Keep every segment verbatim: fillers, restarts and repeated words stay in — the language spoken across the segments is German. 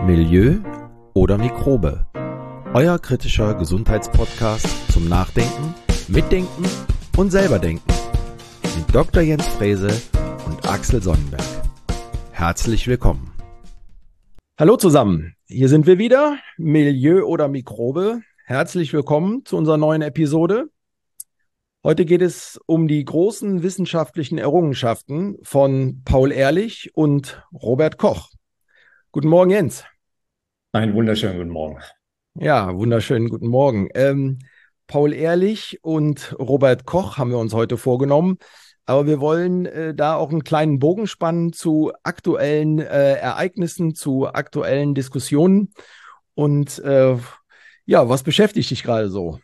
Milieu oder Mikrobe? Euer kritischer Gesundheitspodcast zum Nachdenken, Mitdenken und selberdenken mit Doktor Jens Frese und Axel Sonnenberg. Herzlich willkommen. Hallo zusammen, hier sind wir wieder, Milieu oder Mikrobe. Herzlich willkommen zu unserer neuen Episode. Heute geht es um die großen wissenschaftlichen Errungenschaften von Paul Ehrlich und Robert Koch. Guten Morgen, Jens. Einen wunderschönen guten Morgen. Ja, wunderschönen guten Morgen. Ähm, Paul Ehrlich und Robert Koch haben wir uns heute vorgenommen, aber wir wollen äh, da auch einen kleinen Bogen spannen zu aktuellen äh, Ereignissen, zu aktuellen Diskussionen. Und äh, ja, was beschäftigt dich gerade so?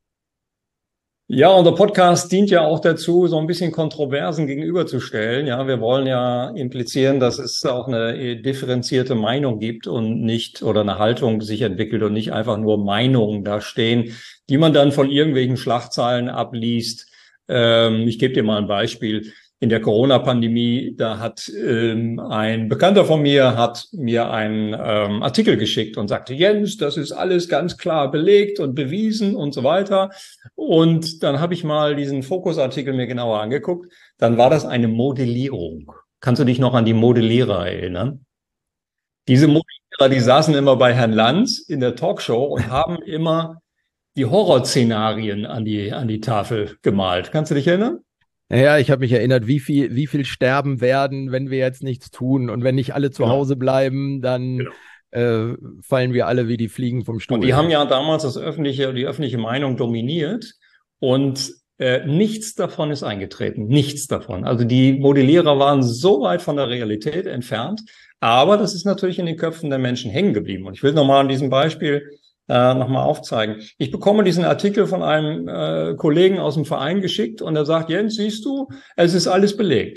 Ja, unser Podcast dient ja auch dazu, so ein bisschen Kontroversen gegenüberzustellen. Ja, wir wollen ja implizieren, dass es auch eine differenzierte Meinung gibt und nicht, oder eine Haltung sich entwickelt und nicht einfach nur Meinungen da stehen, die man dann von irgendwelchen Schlagzeilen abliest. Ähm, ich gebe dir mal ein Beispiel. In der Corona-Pandemie, da hat ähm, ein Bekannter von mir hat mir einen ähm, Artikel geschickt und sagte, Jens, das ist alles ganz klar belegt und bewiesen und so weiter. Und dann habe ich mal diesen Fokusartikel mir genauer angeguckt. Dann war das eine Modellierung. Kannst du dich noch an die Modellierer erinnern? Diese Modellierer, die saßen immer bei Herrn Lanz in der Talkshow und haben immer die Horrorszenarien an die, an die Tafel gemalt. Kannst du dich erinnern? Ja, ich habe mich erinnert, wie viel, wie viel sterben werden, wenn wir jetzt nichts tun. Und wenn nicht alle zu Genau. Hause bleiben, dann Genau. äh, fallen wir alle wie die Fliegen vom Stuhl. Und die haben ja damals das öffentliche, die öffentliche Meinung dominiert und äh, nichts davon ist eingetreten. Nichts davon. Also die Modellierer waren so weit von der Realität entfernt, aber das ist natürlich in den Köpfen der Menschen hängen geblieben. Und ich will nochmal an diesem Beispiel äh, nochmal aufzeigen. Ich bekomme diesen Artikel von einem äh, Kollegen aus dem Verein geschickt und er sagt, Jens, siehst du, es ist alles belegt.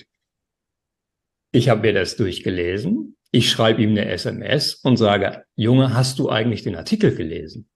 Ich habe mir das durchgelesen. Ich schreibe ihm eine S M S und sage, Junge, hast du eigentlich den Artikel gelesen?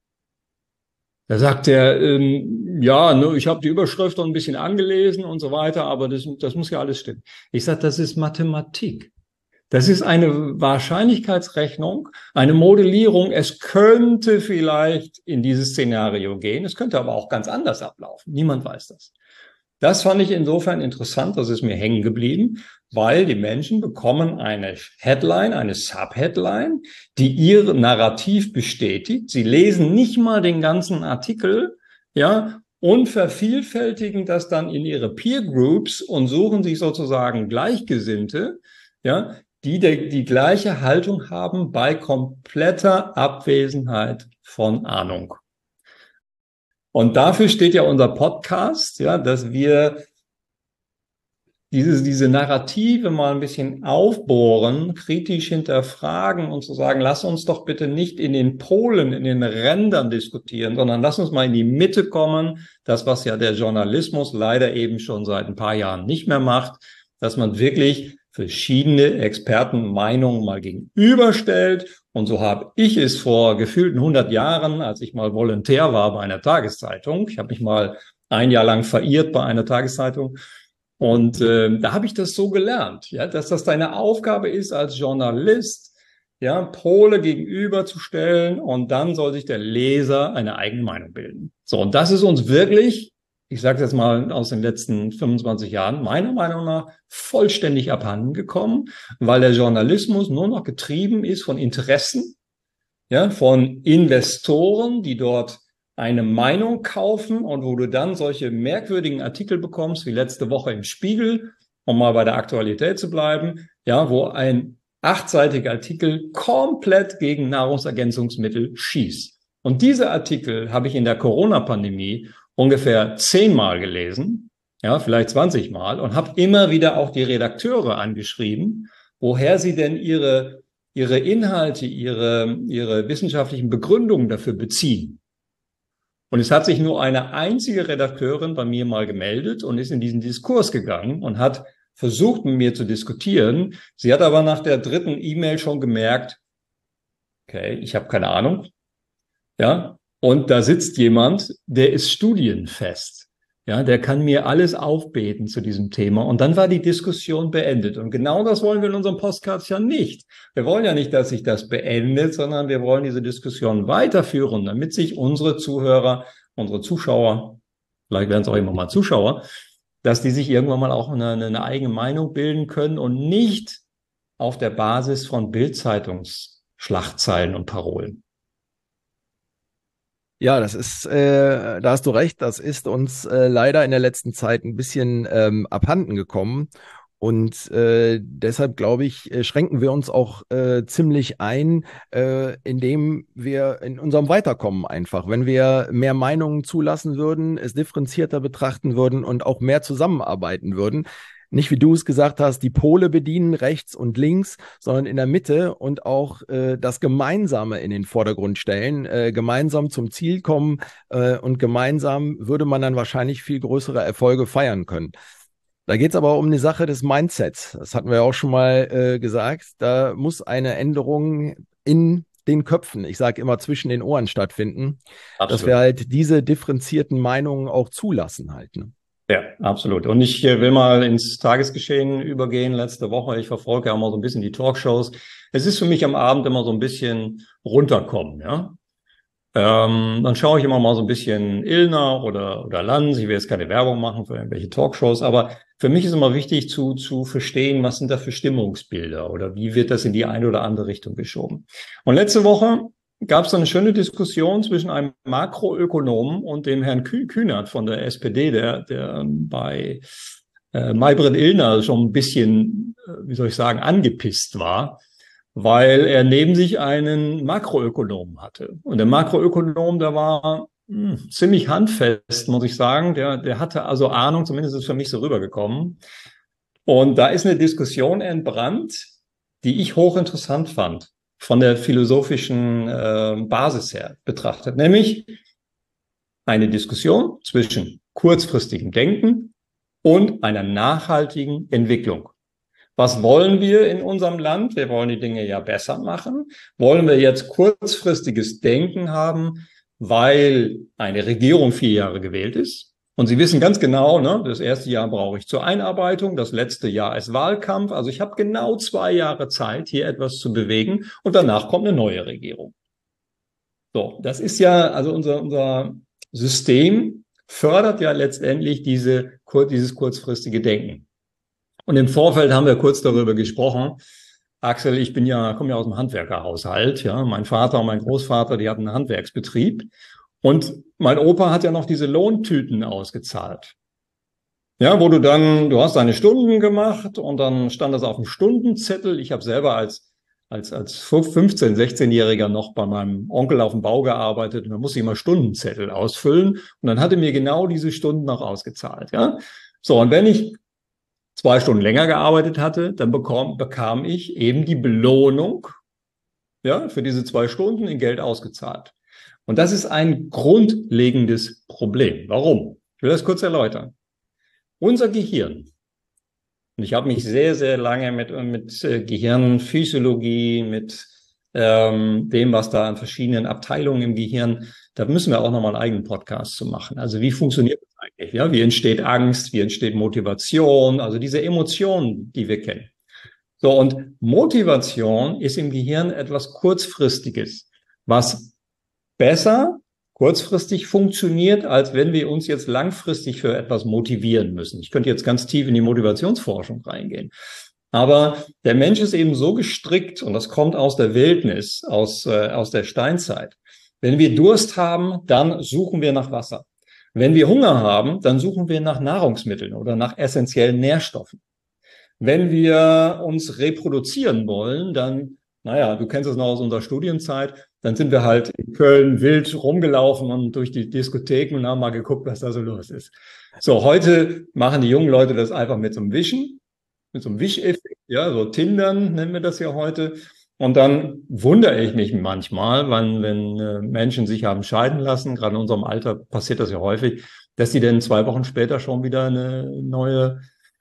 Da sagt er, ähm, ja, ne, ich habe die Überschrift noch ein bisschen angelesen und so weiter, aber das, das muss ja alles stimmen. Ich sage, das ist Mathematik. Das ist eine Wahrscheinlichkeitsrechnung, eine Modellierung. Es könnte vielleicht in dieses Szenario gehen. Es könnte aber auch ganz anders ablaufen. Niemand weiß das. Das fand ich insofern interessant, das ist mir hängen geblieben, weil die Menschen bekommen eine Headline, eine Subheadline, die ihr Narrativ bestätigt. Sie lesen nicht mal den ganzen Artikel, ja, und vervielfältigen das dann in ihre Peer Groups und suchen sich sozusagen Gleichgesinnte, ja, die die, die gleiche Haltung haben bei kompletter Abwesenheit von Ahnung. Und dafür steht ja unser Podcast, ja, dass wir diese, diese Narrative mal ein bisschen aufbohren, kritisch hinterfragen und zu sagen, lass uns doch bitte nicht in den Polen, in den Rändern diskutieren, sondern lass uns mal in die Mitte kommen. Das, was ja der Journalismus leider eben schon seit ein paar Jahren nicht mehr macht, dass man wirklich verschiedene Expertenmeinungen mal gegenüberstellt. Und so habe ich es vor gefühlten hundert Jahren, als ich mal Volontär war bei einer Tageszeitung, ich habe mich mal ein Jahr lang verirrt bei einer Tageszeitung, und äh, da habe ich das so gelernt, ja, dass das deine Aufgabe ist als Journalist, ja, Pole gegenüberzustellen, und dann soll sich der Leser eine eigene Meinung bilden. So, und das ist uns wirklich, ich sage jetzt mal aus den letzten fünfundzwanzig Jahren, meiner Meinung nach vollständig abhanden gekommen, weil der Journalismus nur noch getrieben ist von Interessen, ja, von Investoren, die dort eine Meinung kaufen und wo du dann solche merkwürdigen Artikel bekommst, wie letzte Woche im Spiegel, um mal bei der Aktualität zu bleiben, ja, wo ein achtseitiger Artikel komplett gegen Nahrungsergänzungsmittel schießt. Und diese Artikel habe ich in der Corona-Pandemie ungefähr zehnmal gelesen, ja, vielleicht zwanzig Mal, und habe immer wieder auch die Redakteure angeschrieben, woher sie denn ihre, ihre Inhalte, ihre, ihre wissenschaftlichen Begründungen dafür beziehen. Und es hat sich nur eine einzige Redakteurin bei mir mal gemeldet und ist in diesen Diskurs gegangen und hat versucht, mit mir zu diskutieren. Sie hat aber nach der dritten E-Mail schon gemerkt, okay, ich habe keine Ahnung, ja, und da sitzt jemand, der ist studienfest. Ja, der kann mir alles aufbeten zu diesem Thema. Und dann war die Diskussion beendet. Und genau das wollen wir in unserem Podcast ja nicht. Wir wollen ja nicht, dass sich das beendet, sondern wir wollen diese Diskussion weiterführen, damit sich unsere Zuhörer, unsere Zuschauer, vielleicht werden es auch immer mal Zuschauer, dass die sich irgendwann mal auch eine, eine eigene Meinung bilden können und nicht auf der Basis von Bild-Zeitungs-Schlagzeilen und Parolen. Ja, das ist, äh, da hast du recht, das ist uns äh, leider in der letzten Zeit ein bisschen ähm, abhanden gekommen. Und äh, deshalb, glaube ich, äh, schränken wir uns auch äh, ziemlich ein, äh, indem wir in unserem Weiterkommen einfach, wenn wir mehr Meinungen zulassen würden, es differenzierter betrachten würden und auch mehr zusammenarbeiten würden. Nicht, wie du es gesagt hast, die Pole bedienen, rechts und links, sondern in der Mitte und auch äh, das Gemeinsame in den Vordergrund stellen, äh, gemeinsam zum Ziel kommen äh, und gemeinsam würde man dann wahrscheinlich viel größere Erfolge feiern können. Da geht es aber um die Sache des Mindsets. Das hatten wir ja auch schon mal äh, gesagt. Da muss eine Änderung in den Köpfen, ich sage immer zwischen den Ohren stattfinden, Absolut. Dass wir halt diese differenzierten Meinungen auch zulassen halt. Ne? Ja, absolut. Und ich will mal ins Tagesgeschehen übergehen. Letzte Woche, ich verfolge ja immer so ein bisschen die Talkshows. Es ist für mich am Abend immer so ein bisschen runterkommen, ja. Ähm, dann schaue ich immer mal so ein bisschen Illner oder, oder Lanz. Ich will jetzt keine Werbung machen für irgendwelche Talkshows, aber für mich ist immer wichtig zu, zu verstehen, was sind da für Stimmungsbilder oder wie wird das in die eine oder andere Richtung geschoben. Und letzte Woche gab es eine schöne Diskussion zwischen einem Makroökonomen und dem Herrn Kü Kühnert von der S P D, der, der bei äh, Maybrit Illner schon ein bisschen, äh, wie soll ich sagen, angepisst war, weil er neben sich einen Makroökonomen hatte. Und der Makroökonom, der war mh, ziemlich handfest, muss ich sagen. Der, der hatte also Ahnung, zumindest ist es für mich so rübergekommen. Und da ist eine Diskussion entbrannt, die ich hochinteressant fand, von der philosophischen äh, Basis her betrachtet. Nämlich eine Diskussion zwischen kurzfristigem Denken und einer nachhaltigen Entwicklung. Was wollen wir in unserem Land? Wir wollen die Dinge ja besser machen. Wollen wir jetzt kurzfristiges Denken haben, weil eine Regierung vier Jahre gewählt ist? Und Sie wissen ganz genau, ne, das erste Jahr brauche ich zur Einarbeitung, das letzte Jahr ist Wahlkampf. Also ich habe genau zwei Jahre Zeit, hier etwas zu bewegen und danach kommt eine neue Regierung. So, das ist ja, also unser, unser System fördert ja letztendlich diese, dieses kurzfristige Denken. Und im Vorfeld haben wir kurz darüber gesprochen. Axel, ich bin ja, komme ja aus dem Handwerkerhaushalt, ja. Mein Vater und mein Großvater, die hatten einen Handwerksbetrieb. Und mein Opa hat ja noch diese Lohntüten ausgezahlt. Ja, wo du dann, du hast deine Stunden gemacht und dann stand das auf dem Stundenzettel. Ich habe selber als, als, als fünfzehn-, sechzehnjähriger noch bei meinem Onkel auf dem Bau gearbeitet und da musste ich immer Stundenzettel ausfüllen und dann hatte mir genau diese Stunden noch ausgezahlt, ja. So, und wenn ich zwei Stunden länger gearbeitet hatte, dann bekam, bekam ich eben die Belohnung, ja, für diese zwei Stunden in Geld ausgezahlt. Und das ist ein grundlegendes Problem. Warum? Ich will das kurz erläutern. Unser Gehirn, und ich habe mich sehr, sehr lange mit, mit äh, Gehirnphysiologie, mit ähm, dem, was da an verschiedenen Abteilungen im Gehirn, da müssen wir auch nochmal einen eigenen Podcast zu machen. Also wie funktioniert das eigentlich? Ja, wie entsteht Angst? Wie entsteht Motivation? Also diese Emotionen, die wir kennen. So, und Motivation ist im Gehirn etwas Kurzfristiges, was besser kurzfristig funktioniert, als wenn wir uns jetzt langfristig für etwas motivieren müssen. Ich könnte jetzt ganz tief in die Motivationsforschung reingehen. Aber der Mensch ist eben so gestrickt, und das kommt aus der Wildnis, aus, äh, aus der Steinzeit. Wenn wir Durst haben, dann suchen wir nach Wasser. Wenn wir Hunger haben, dann suchen wir nach Nahrungsmitteln oder nach essentiellen Nährstoffen. Wenn wir uns reproduzieren wollen, dann, naja, du kennst es noch aus unserer Studienzeit, dann sind wir halt in Köln wild rumgelaufen und durch die Diskotheken und haben mal geguckt, was da so los ist. So, heute machen die jungen Leute das einfach mit so einem Wischen, mit so einem Wischeffekt, ja, so Tindern nennen wir das ja heute. Und dann wundere ich mich manchmal, wenn, wenn äh, Menschen sich haben scheiden lassen, gerade in unserem Alter passiert das ja häufig, dass sie dann zwei Wochen später schon wieder eine neue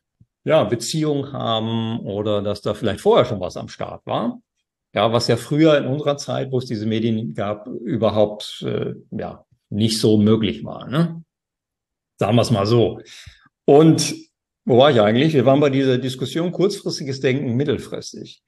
ja, Beziehung haben oder dass da vielleicht vorher schon was am Start war. Ja, was ja früher in unserer Zeit, wo es diese Medien gab, überhaupt äh, ja nicht so möglich war. Ne? Sagen wir es mal so. Und wo war ich eigentlich? Wir waren bei dieser Diskussion kurzfristiges Denken, mittelfristig.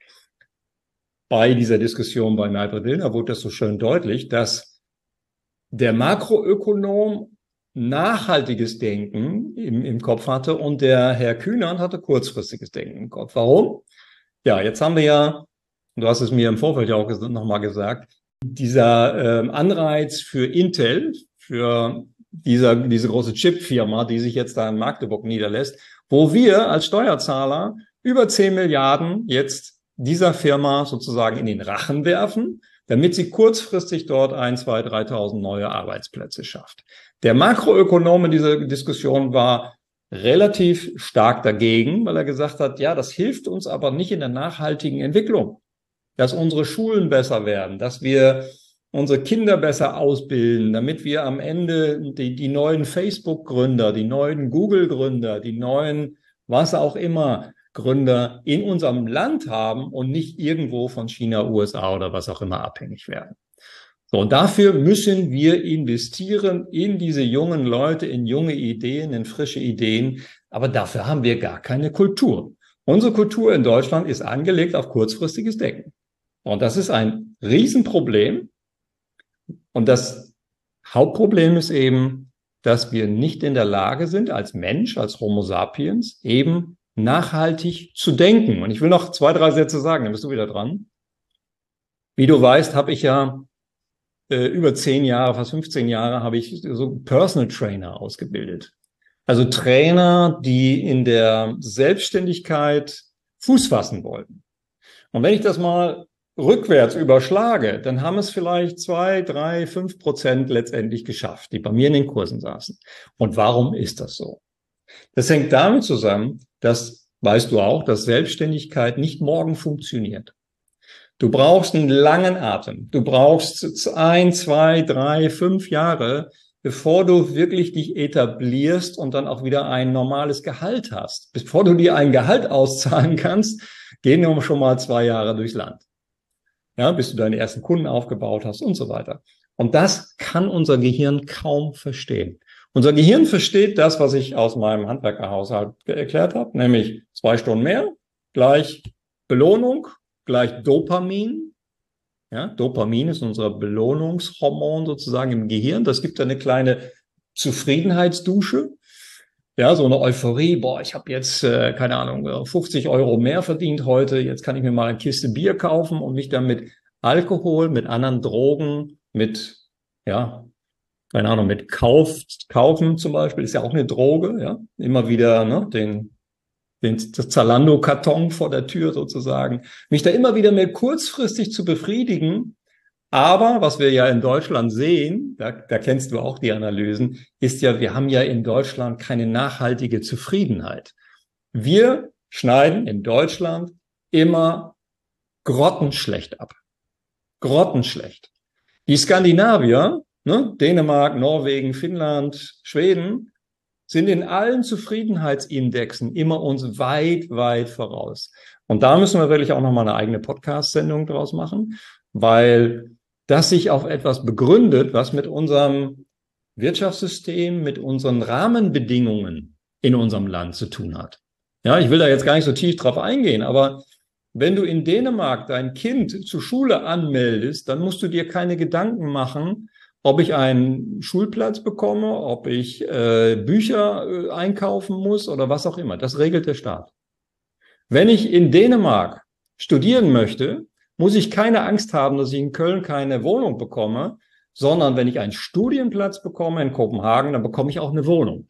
Bei dieser Diskussion bei Maybrit Illner wurde das so schön deutlich, dass der Makroökonom nachhaltiges Denken im, im Kopf hatte und der Herr Kühnert hatte kurzfristiges Denken im Kopf. Warum? Ja, jetzt haben wir ja, du hast es mir im Vorfeld ja auch nochmal gesagt, dieser ähm, Anreiz für Intel, für dieser, diese große Chip-Firma, die sich jetzt da in Magdeburg niederlässt, wo wir als Steuerzahler über zehn Milliarden jetzt dieser Firma sozusagen in den Rachen werfen, damit sie kurzfristig dort ein, zwei, dreitausend neue Arbeitsplätze schafft. Der Makroökonom in dieser Diskussion war relativ stark dagegen, weil er gesagt hat, ja, das hilft uns aber nicht in der nachhaltigen Entwicklung, dass unsere Schulen besser werden, dass wir unsere Kinder besser ausbilden, damit wir am Ende die, die neuen Facebook-Gründer, die neuen Google-Gründer, die neuen, was auch immer, Gründer in unserem Land haben und nicht irgendwo von China, U S A oder was auch immer abhängig werden. So, und dafür müssen wir investieren in diese jungen Leute, in junge Ideen, in frische Ideen. Aber dafür haben wir gar keine Kultur. Unsere Kultur in Deutschland ist angelegt auf kurzfristiges Denken. Und das ist ein Riesenproblem. Und das Hauptproblem ist eben, dass wir nicht in der Lage sind, als Mensch, als Homo sapiens, eben nachhaltig zu denken. Und ich will noch zwei, drei Sätze sagen, dann bist du wieder dran. Wie du weißt, habe ich ja äh, über zehn Jahre, fast fünfzehn Jahre, habe ich so Personal Trainer ausgebildet. Also Trainer, die in der Selbstständigkeit Fuß fassen wollten. Und wenn ich das mal rückwärts überschlage, dann haben es vielleicht zwei, drei, fünf Prozent letztendlich geschafft, die bei mir in den Kursen saßen. Und warum ist das so? Das hängt damit zusammen, dass, weißt du auch, dass Selbstständigkeit nicht morgen funktioniert. Du brauchst einen langen Atem. Du brauchst ein, zwei, drei, fünf Jahre, bevor du wirklich dich etablierst und dann auch wieder ein normales Gehalt hast. Bevor du dir ein Gehalt auszahlen kannst, gehen wir schon mal zwei Jahre durchs Land. Ja, bis du deine ersten Kunden aufgebaut hast und so weiter. Und das kann unser Gehirn kaum verstehen. Unser Gehirn versteht das, was ich aus meinem Handwerkerhaushalt erklärt habe, nämlich zwei Stunden mehr, gleich Belohnung, gleich Dopamin. Ja, Dopamin ist unser Belohnungshormon sozusagen im Gehirn. Das gibt eine kleine Zufriedenheitsdusche. Ja, so eine Euphorie. Boah, ich habe jetzt, äh, keine Ahnung, fünfzig Euro mehr verdient heute. Jetzt kann ich mir mal eine Kiste Bier kaufen und mich dann mit Alkohol, mit anderen Drogen, mit, ja, keine Ahnung, mit Kauf, Kaufen zum Beispiel, ist ja auch eine Droge, ja. Immer wieder, ne, den, den, das Zalando-Karton vor der Tür sozusagen. Mich da immer wieder mehr kurzfristig zu befriedigen. Aber was wir ja in Deutschland sehen, da, da kennst du auch die Analysen, ist ja, wir haben ja in Deutschland keine nachhaltige Zufriedenheit. Wir schneiden in Deutschland immer grottenschlecht ab. Grottenschlecht. Die Skandinavier, ne, Dänemark, Norwegen, Finnland, Schweden, sind in allen Zufriedenheitsindexen immer uns weit, weit voraus. Und da müssen wir wirklich auch nochmal eine eigene Podcast-Sendung draus machen, weil das sich auf etwas begründet, was mit unserem Wirtschaftssystem, mit unseren Rahmenbedingungen in unserem Land zu tun hat. Ja, ich will da jetzt gar nicht so tief drauf eingehen, aber wenn du in Dänemark dein Kind zur Schule anmeldest, dann musst du dir keine Gedanken machen, ob ich einen Schulplatz bekomme, ob ich äh, Bücher äh, einkaufen muss oder was auch immer. Das regelt der Staat. Wenn ich in Dänemark studieren möchte, muss ich keine Angst haben, dass ich in Köln keine Wohnung bekomme, sondern wenn ich einen Studienplatz bekomme in Kopenhagen, dann bekomme ich auch eine Wohnung.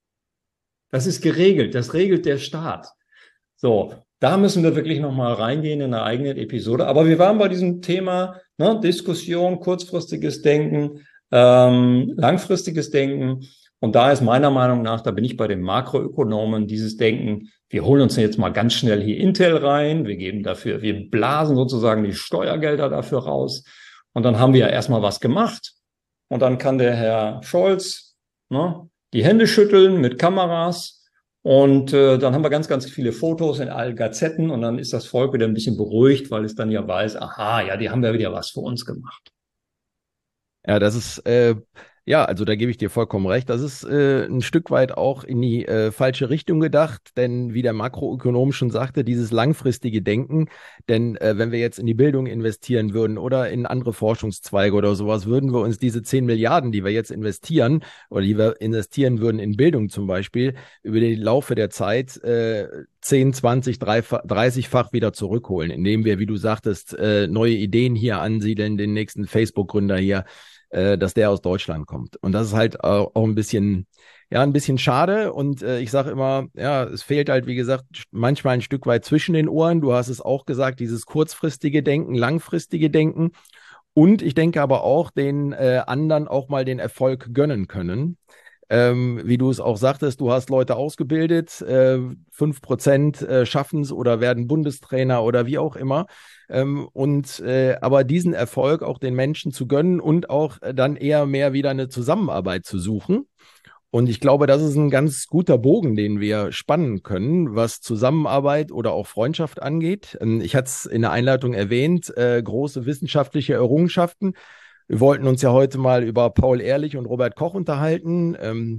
Das ist geregelt, das regelt der Staat. So, da müssen wir wirklich nochmal reingehen in eine eigene Episode. Aber wir waren bei diesem Thema, ne, Diskussion, kurzfristiges Denken, ähm, langfristiges Denken. Und da ist meiner Meinung nach, da bin ich bei den Makroökonomen, dieses Denken, wir holen uns jetzt mal ganz schnell hier Intel rein, wir geben dafür, wir blasen sozusagen die Steuergelder dafür raus und dann haben wir ja erstmal was gemacht und dann kann der Herr Scholz, ne, die Hände schütteln mit Kameras und äh, dann haben wir ganz, ganz viele Fotos in allen Gazetten und dann ist das Volk wieder ein bisschen beruhigt, weil es dann ja weiß, aha, ja, die haben ja wieder was für uns gemacht. Ja, das ist, äh, Ja, also da gebe ich dir vollkommen recht. Das ist äh, ein Stück weit auch in die äh, falsche Richtung gedacht, denn wie der Makroökonom schon sagte, dieses langfristige Denken, denn äh, wenn wir jetzt in die Bildung investieren würden oder in andere Forschungszweige oder sowas, würden wir uns diese zehn Milliarden, die wir jetzt investieren oder die wir investieren würden in Bildung zum Beispiel, über den Laufe der Zeit äh, zehn, zwanzig, dreißig-fach wieder zurückholen, indem wir, wie du sagtest, äh, neue Ideen hier ansiedeln, den nächsten Facebook-Gründer hier, äh, dass der aus Deutschland kommt. Und das ist halt auch, auch ein bisschen, ja, ein bisschen schade. Und äh, ich sage immer, ja, es fehlt halt, wie gesagt, manchmal ein Stück weit zwischen den Ohren. Du hast es auch gesagt, dieses kurzfristige Denken, langfristige Denken. Und ich denke aber auch, den äh, anderen auch mal den Erfolg gönnen können. Ähm, wie du es auch sagtest, du hast Leute ausgebildet, äh, fünf Prozent äh, schaffen es oder werden Bundestrainer oder wie auch immer. Ähm, und äh, aber diesen Erfolg auch den Menschen zu gönnen und auch äh, dann eher mehr wieder eine Zusammenarbeit zu suchen. Und ich glaube, das ist ein ganz guter Bogen, den wir spannen können, was Zusammenarbeit oder auch Freundschaft angeht. Ähm, ich hatte es in der Einleitung erwähnt, äh, große wissenschaftliche Errungenschaften. Wir wollten uns ja heute mal über Paul Ehrlich und Robert Koch unterhalten. Ähm,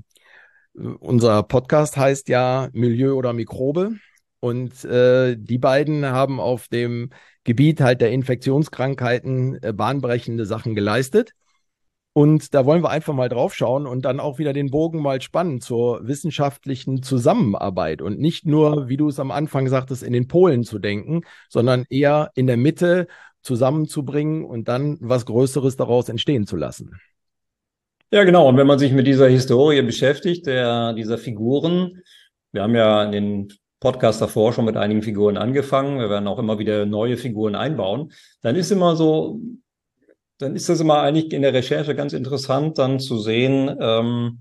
unser Podcast heißt ja Milieu oder Mikrobe. Und äh, die beiden haben auf dem Gebiet halt der Infektionskrankheiten äh, bahnbrechende Sachen geleistet. Und da wollen wir einfach mal drauf schauen und dann auch wieder den Bogen mal spannen zur wissenschaftlichen Zusammenarbeit und nicht nur, wie du es am Anfang sagtest, in den Polen zu denken, sondern eher in der Mitte zusammenzubringen und dann was Größeres daraus entstehen zu lassen. Ja, genau. Und wenn man sich mit dieser Historie beschäftigt, der, dieser Figuren, wir haben ja in den Podcast davor schon mit einigen Figuren angefangen, wir werden auch immer wieder neue Figuren einbauen, dann ist immer so, dann ist das immer eigentlich in der Recherche ganz interessant, dann zu sehen, ähm,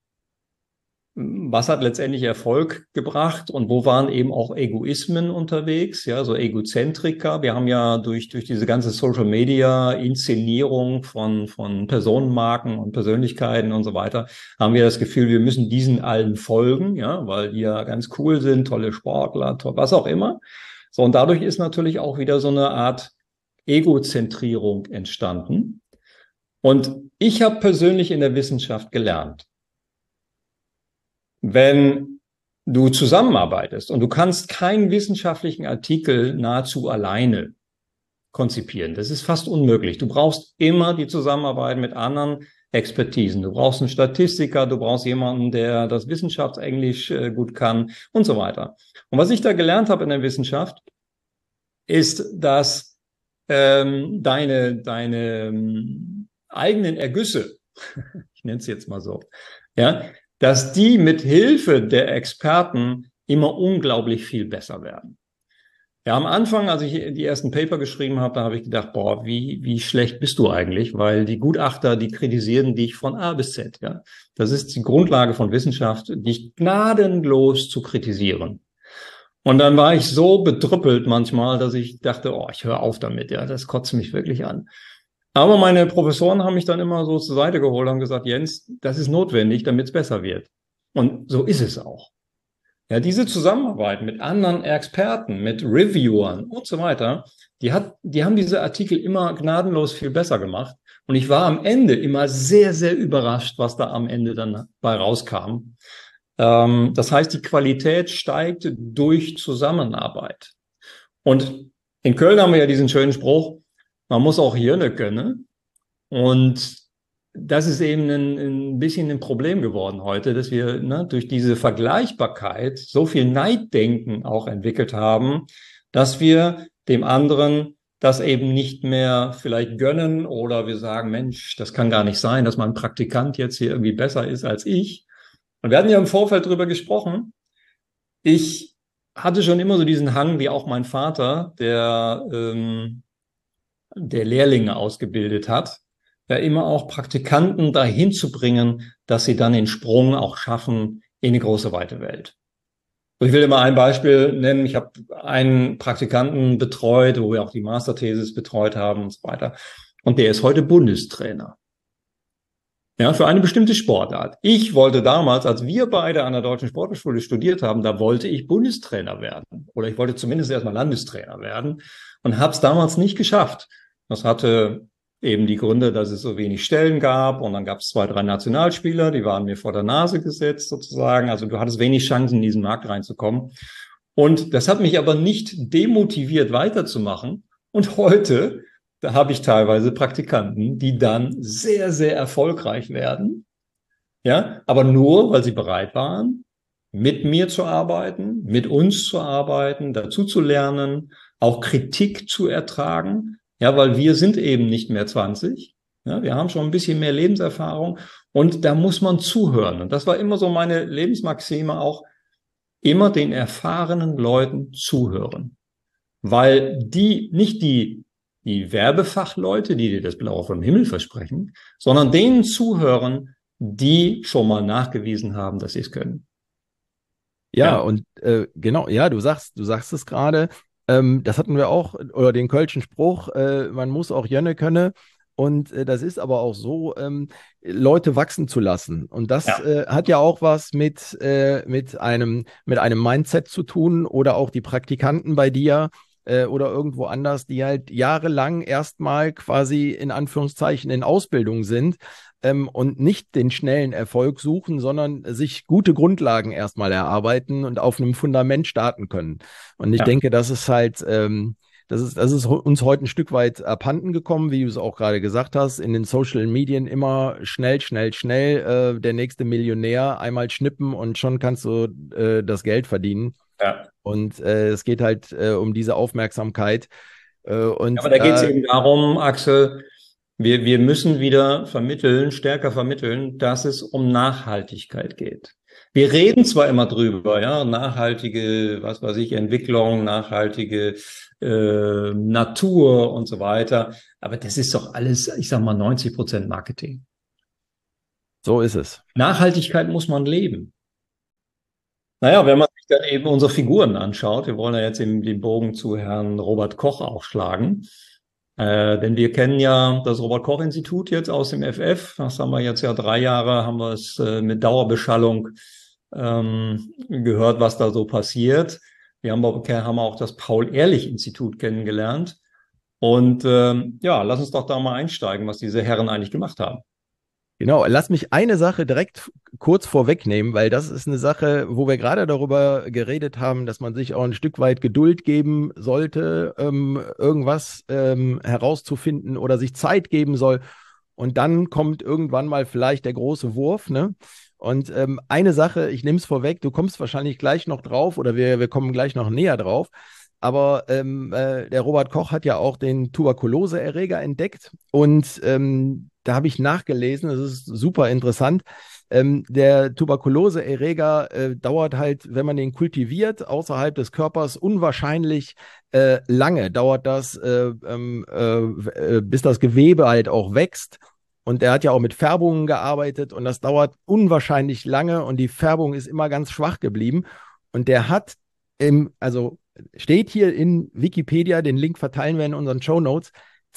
was hat letztendlich Erfolg gebracht und wo waren eben auch Egoismen unterwegs, ja, so Egozentriker. Wir haben ja durch, durch diese ganze Social Media Inszenierung von, von Personenmarken und Persönlichkeiten und so weiter, haben wir das Gefühl, wir müssen diesen allen folgen, ja, weil die ja ganz cool sind, tolle Sportler, toll, was auch immer. So, und dadurch ist natürlich auch wieder so eine Art Egozentrierung entstanden. Und ich habe persönlich in der Wissenschaft gelernt, wenn du zusammenarbeitest und du kannst keinen wissenschaftlichen Artikel nahezu alleine konzipieren, das ist fast unmöglich. Du brauchst immer die Zusammenarbeit mit anderen Expertisen. Du brauchst einen Statistiker, du brauchst jemanden, der das Wissenschaftsenglisch äh, gut kann und so weiter. Und was ich da gelernt habe in der Wissenschaft, ist, dass ähm, deine, deine ähm, eigenen Ergüsse, ich nenne es jetzt mal so, ja, dass die mit Hilfe der Experten immer unglaublich viel besser werden. Ja, am Anfang, als ich die ersten Paper geschrieben habe, da habe ich gedacht, boah, wie, wie schlecht bist du eigentlich? Weil die Gutachter, die kritisieren dich von A bis Z, ja. Das ist die Grundlage von Wissenschaft, dich gnadenlos zu kritisieren. Und dann war ich so bedrüppelt manchmal, dass ich dachte, oh, ich höre auf damit, ja, das kotzt mich wirklich an. Aber meine Professoren haben mich dann immer so zur Seite geholt und gesagt, Jens, das ist notwendig, damit es besser wird. Und so ist es auch. Ja, diese Zusammenarbeit mit anderen Experten, mit Reviewern und so weiter, die hat, die haben diese Artikel immer gnadenlos viel besser gemacht. Und ich war am Ende immer sehr, sehr überrascht, was da am Ende dann bei rauskam. Ähm, das heißt, die Qualität steigt durch Zusammenarbeit. Und in Köln haben wir ja diesen schönen Spruch, man muss auch Hirne können. Und das ist eben ein, ein bisschen ein Problem geworden heute, dass wir ne, durch diese Vergleichbarkeit so viel Neiddenken auch entwickelt haben, dass wir dem anderen das eben nicht mehr vielleicht gönnen oder wir sagen, Mensch, das kann gar nicht sein, dass mein Praktikant jetzt hier irgendwie besser ist als ich. Und wir hatten ja im Vorfeld drüber gesprochen. Ich hatte schon immer so diesen Hang, wie auch mein Vater, der ähm, der Lehrlinge ausgebildet hat, ja immer auch Praktikanten dahin zu bringen, dass sie dann den Sprung auch schaffen in eine große, weite Welt. Ich will immer ein Beispiel nennen. Ich habe einen Praktikanten betreut, wo wir auch die Masterthesis betreut haben und so weiter. Und der ist heute Bundestrainer. Ja, für eine bestimmte Sportart. Ich wollte damals, als wir beide an der Deutschen Sporthochschule studiert haben, da wollte ich Bundestrainer werden. Oder ich wollte zumindest erstmal Landestrainer werden und habe es damals nicht geschafft. Das hatte eben die Gründe, dass es so wenig Stellen gab. Und dann gab es zwei, drei Nationalspieler, die waren mir vor der Nase gesetzt sozusagen. Also du hattest wenig Chancen, in diesen Markt reinzukommen. Und das hat mich aber nicht demotiviert, weiterzumachen. Und heute, da habe ich teilweise Praktikanten, die dann sehr, sehr erfolgreich werden. Ja, aber nur, weil sie bereit waren, mit mir zu arbeiten, mit uns zu arbeiten, dazu zu lernen, auch Kritik zu ertragen. Ja, weil wir sind eben nicht mehr zwanzig. Ja, wir haben schon ein bisschen mehr Lebenserfahrung und da muss man zuhören. Und das war immer so meine Lebensmaxime auch, immer den erfahrenen Leuten zuhören. Weil die, nicht die, die Werbefachleute, die dir das Blaue vom Himmel versprechen, sondern denen zuhören, die schon mal nachgewiesen haben, dass sie es können. Ja, Ja, und äh, genau, ja, du sagst, du sagst es gerade, ähm, das hatten wir auch, oder den Kölschen Spruch, äh, man muss auch Jönne könne. Und äh, das ist aber auch so, ähm, Leute wachsen zu lassen. Und das ja, äh, hat ja auch was mit, äh, mit einem, mit einem Mindset zu tun oder auch die Praktikanten bei dir äh, oder irgendwo anders, die halt jahrelang erstmal quasi in Anführungszeichen in Ausbildung sind ähm, und nicht den schnellen Erfolg suchen, sondern sich gute Grundlagen erstmal erarbeiten und auf einem Fundament starten können. Und ich ja. denke, das ist halt, ähm, das ist, das ist uns heute ein Stück weit abhanden gekommen, wie du es auch gerade gesagt hast, in den Social Medien immer schnell, schnell, schnell, äh, der nächste Millionär, einmal schnippen und schon kannst du äh, das Geld verdienen. Ja. Und äh, es geht halt äh, um diese Aufmerksamkeit. Äh, Aber und da geht es da, eben darum, Axel, wir, wir müssen wieder vermitteln, stärker vermitteln, dass es um Nachhaltigkeit geht. Wir reden zwar immer drüber, ja, nachhaltige, was weiß ich, Entwicklung, nachhaltige äh, Natur und so weiter, aber das ist doch alles, ich sag mal, neunzig Prozent Marketing. so ist es. Nachhaltigkeit muss man leben. Naja, wenn man sich dann eben unsere Figuren anschaut, wir wollen ja jetzt eben den Bogen zu Herrn Robert Koch auch schlagen, äh, denn wir kennen ja das Robert-Koch-Institut jetzt aus dem F F. Das haben wir jetzt ja drei Jahre, haben wir es äh, mit Dauerbeschallung ähm, gehört, was da so passiert. Wir haben, auch- haben auch das Paul-Ehrlich-Institut kennengelernt. Und ähm, ja, lass uns doch da mal einsteigen, was diese Herren eigentlich gemacht haben. Genau, lass mich eine Sache direkt kurz vorwegnehmen, weil das ist eine Sache, wo wir gerade darüber geredet haben, dass man sich auch ein Stück weit Geduld geben sollte, ähm, irgendwas ähm, herauszufinden oder sich Zeit geben soll. Und dann kommt irgendwann mal vielleicht der große Wurf, ne? Und ähm, eine Sache, ich nehme es vorweg, du kommst wahrscheinlich gleich noch drauf oder wir, wir kommen gleich noch näher drauf. Aber ähm, äh, der Robert Koch hat ja auch den Tuberkuloseerreger entdeckt und ähm, da habe ich nachgelesen, das ist super interessant. Ähm, der Tuberkuloseerreger äh, dauert halt, wenn man den kultiviert, außerhalb des Körpers unwahrscheinlich äh, lange. Dauert das, äh, ähm, äh, bis das Gewebe halt auch wächst. Und er hat ja auch mit Färbungen gearbeitet und das dauert unwahrscheinlich lange und die Färbung ist immer ganz schwach geblieben. Und der hat im, also steht hier in Wikipedia, den Link verteilen wir in unseren Show Notes,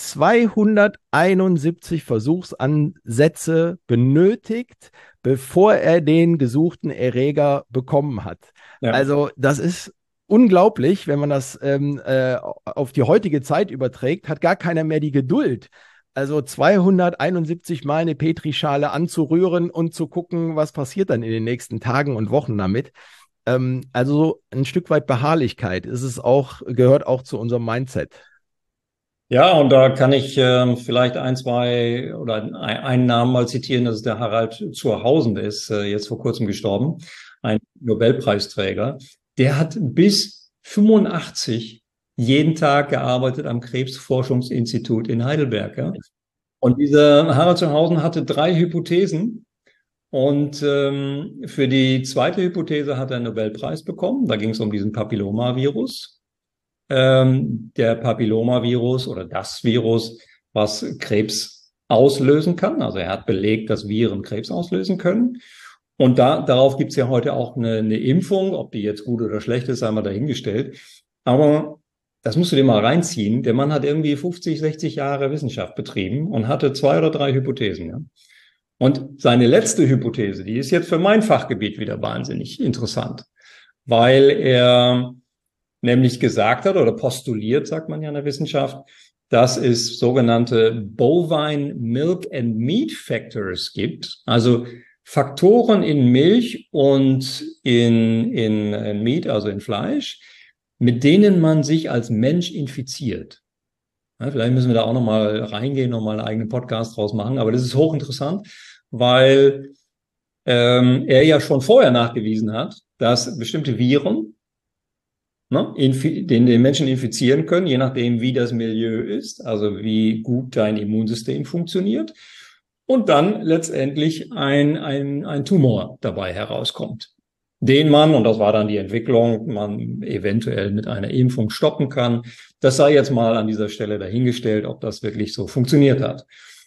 zweihunderteinundsiebzig Versuchsansätze benötigt, bevor er den gesuchten Erreger bekommen hat. Ja. Also das ist unglaublich, wenn man das ähm, äh, auf die heutige Zeit überträgt, hat gar keiner mehr die Geduld. Also zweihunderteinundsiebzig Mal eine Petrischale anzurühren und zu gucken, was passiert dann in den nächsten Tagen und Wochen damit. Ähm, also so ein Stück weit Beharrlichkeit ist es auch, gehört auch zu unserem Mindset. Ja, und da kann ich ähm, vielleicht ein, zwei oder ein, einen Namen mal zitieren, das ist der Harald Zurhausen, der ist äh, jetzt vor kurzem gestorben, ein Nobelpreisträger. Der hat bis fünfundachtzig jeden Tag gearbeitet am Krebsforschungsinstitut in Heidelberg. Ja? Und dieser Harald Zurhausen hatte drei Hypothesen. Und ähm, für die zweite Hypothese hat er einen Nobelpreis bekommen. Da ging es um diesen Papillomavirus. Ähm, der Papillomavirus oder das Virus, was Krebs auslösen kann. Also er hat belegt, dass Viren Krebs auslösen können. Und da, darauf gibt es ja heute auch eine, eine Impfung. Ob die jetzt gut oder schlecht ist, sei mal dahingestellt. Aber das musst du dir mal reinziehen. Der Mann hat irgendwie fünfzig, sechzig Jahre Wissenschaft betrieben und hatte zwei oder drei Hypothesen. Ja? Und seine letzte Hypothese, die ist jetzt für mein Fachgebiet wieder wahnsinnig interessant, weil er nämlich gesagt hat oder postuliert, sagt man ja in der Wissenschaft, dass es sogenannte Bovine Milk and Meat Factors gibt, also Faktoren in Milch und in, in, in Meat, also in Fleisch, mit denen man sich als Mensch infiziert. Ja, vielleicht müssen wir da auch nochmal reingehen, nochmal einen eigenen Podcast draus machen, aber das ist hochinteressant, weil ähm, er ja schon vorher nachgewiesen hat, dass bestimmte Viren, ne, den, den Menschen infizieren können, je nachdem, wie das Milieu ist, also wie gut dein Immunsystem funktioniert, und dann letztendlich ein, ein, ein Tumor dabei herauskommt, den man, und das war dann die Entwicklung, man eventuell mit einer Impfung stoppen kann. Das sei jetzt mal an dieser Stelle dahingestellt, ob das wirklich so funktioniert hat.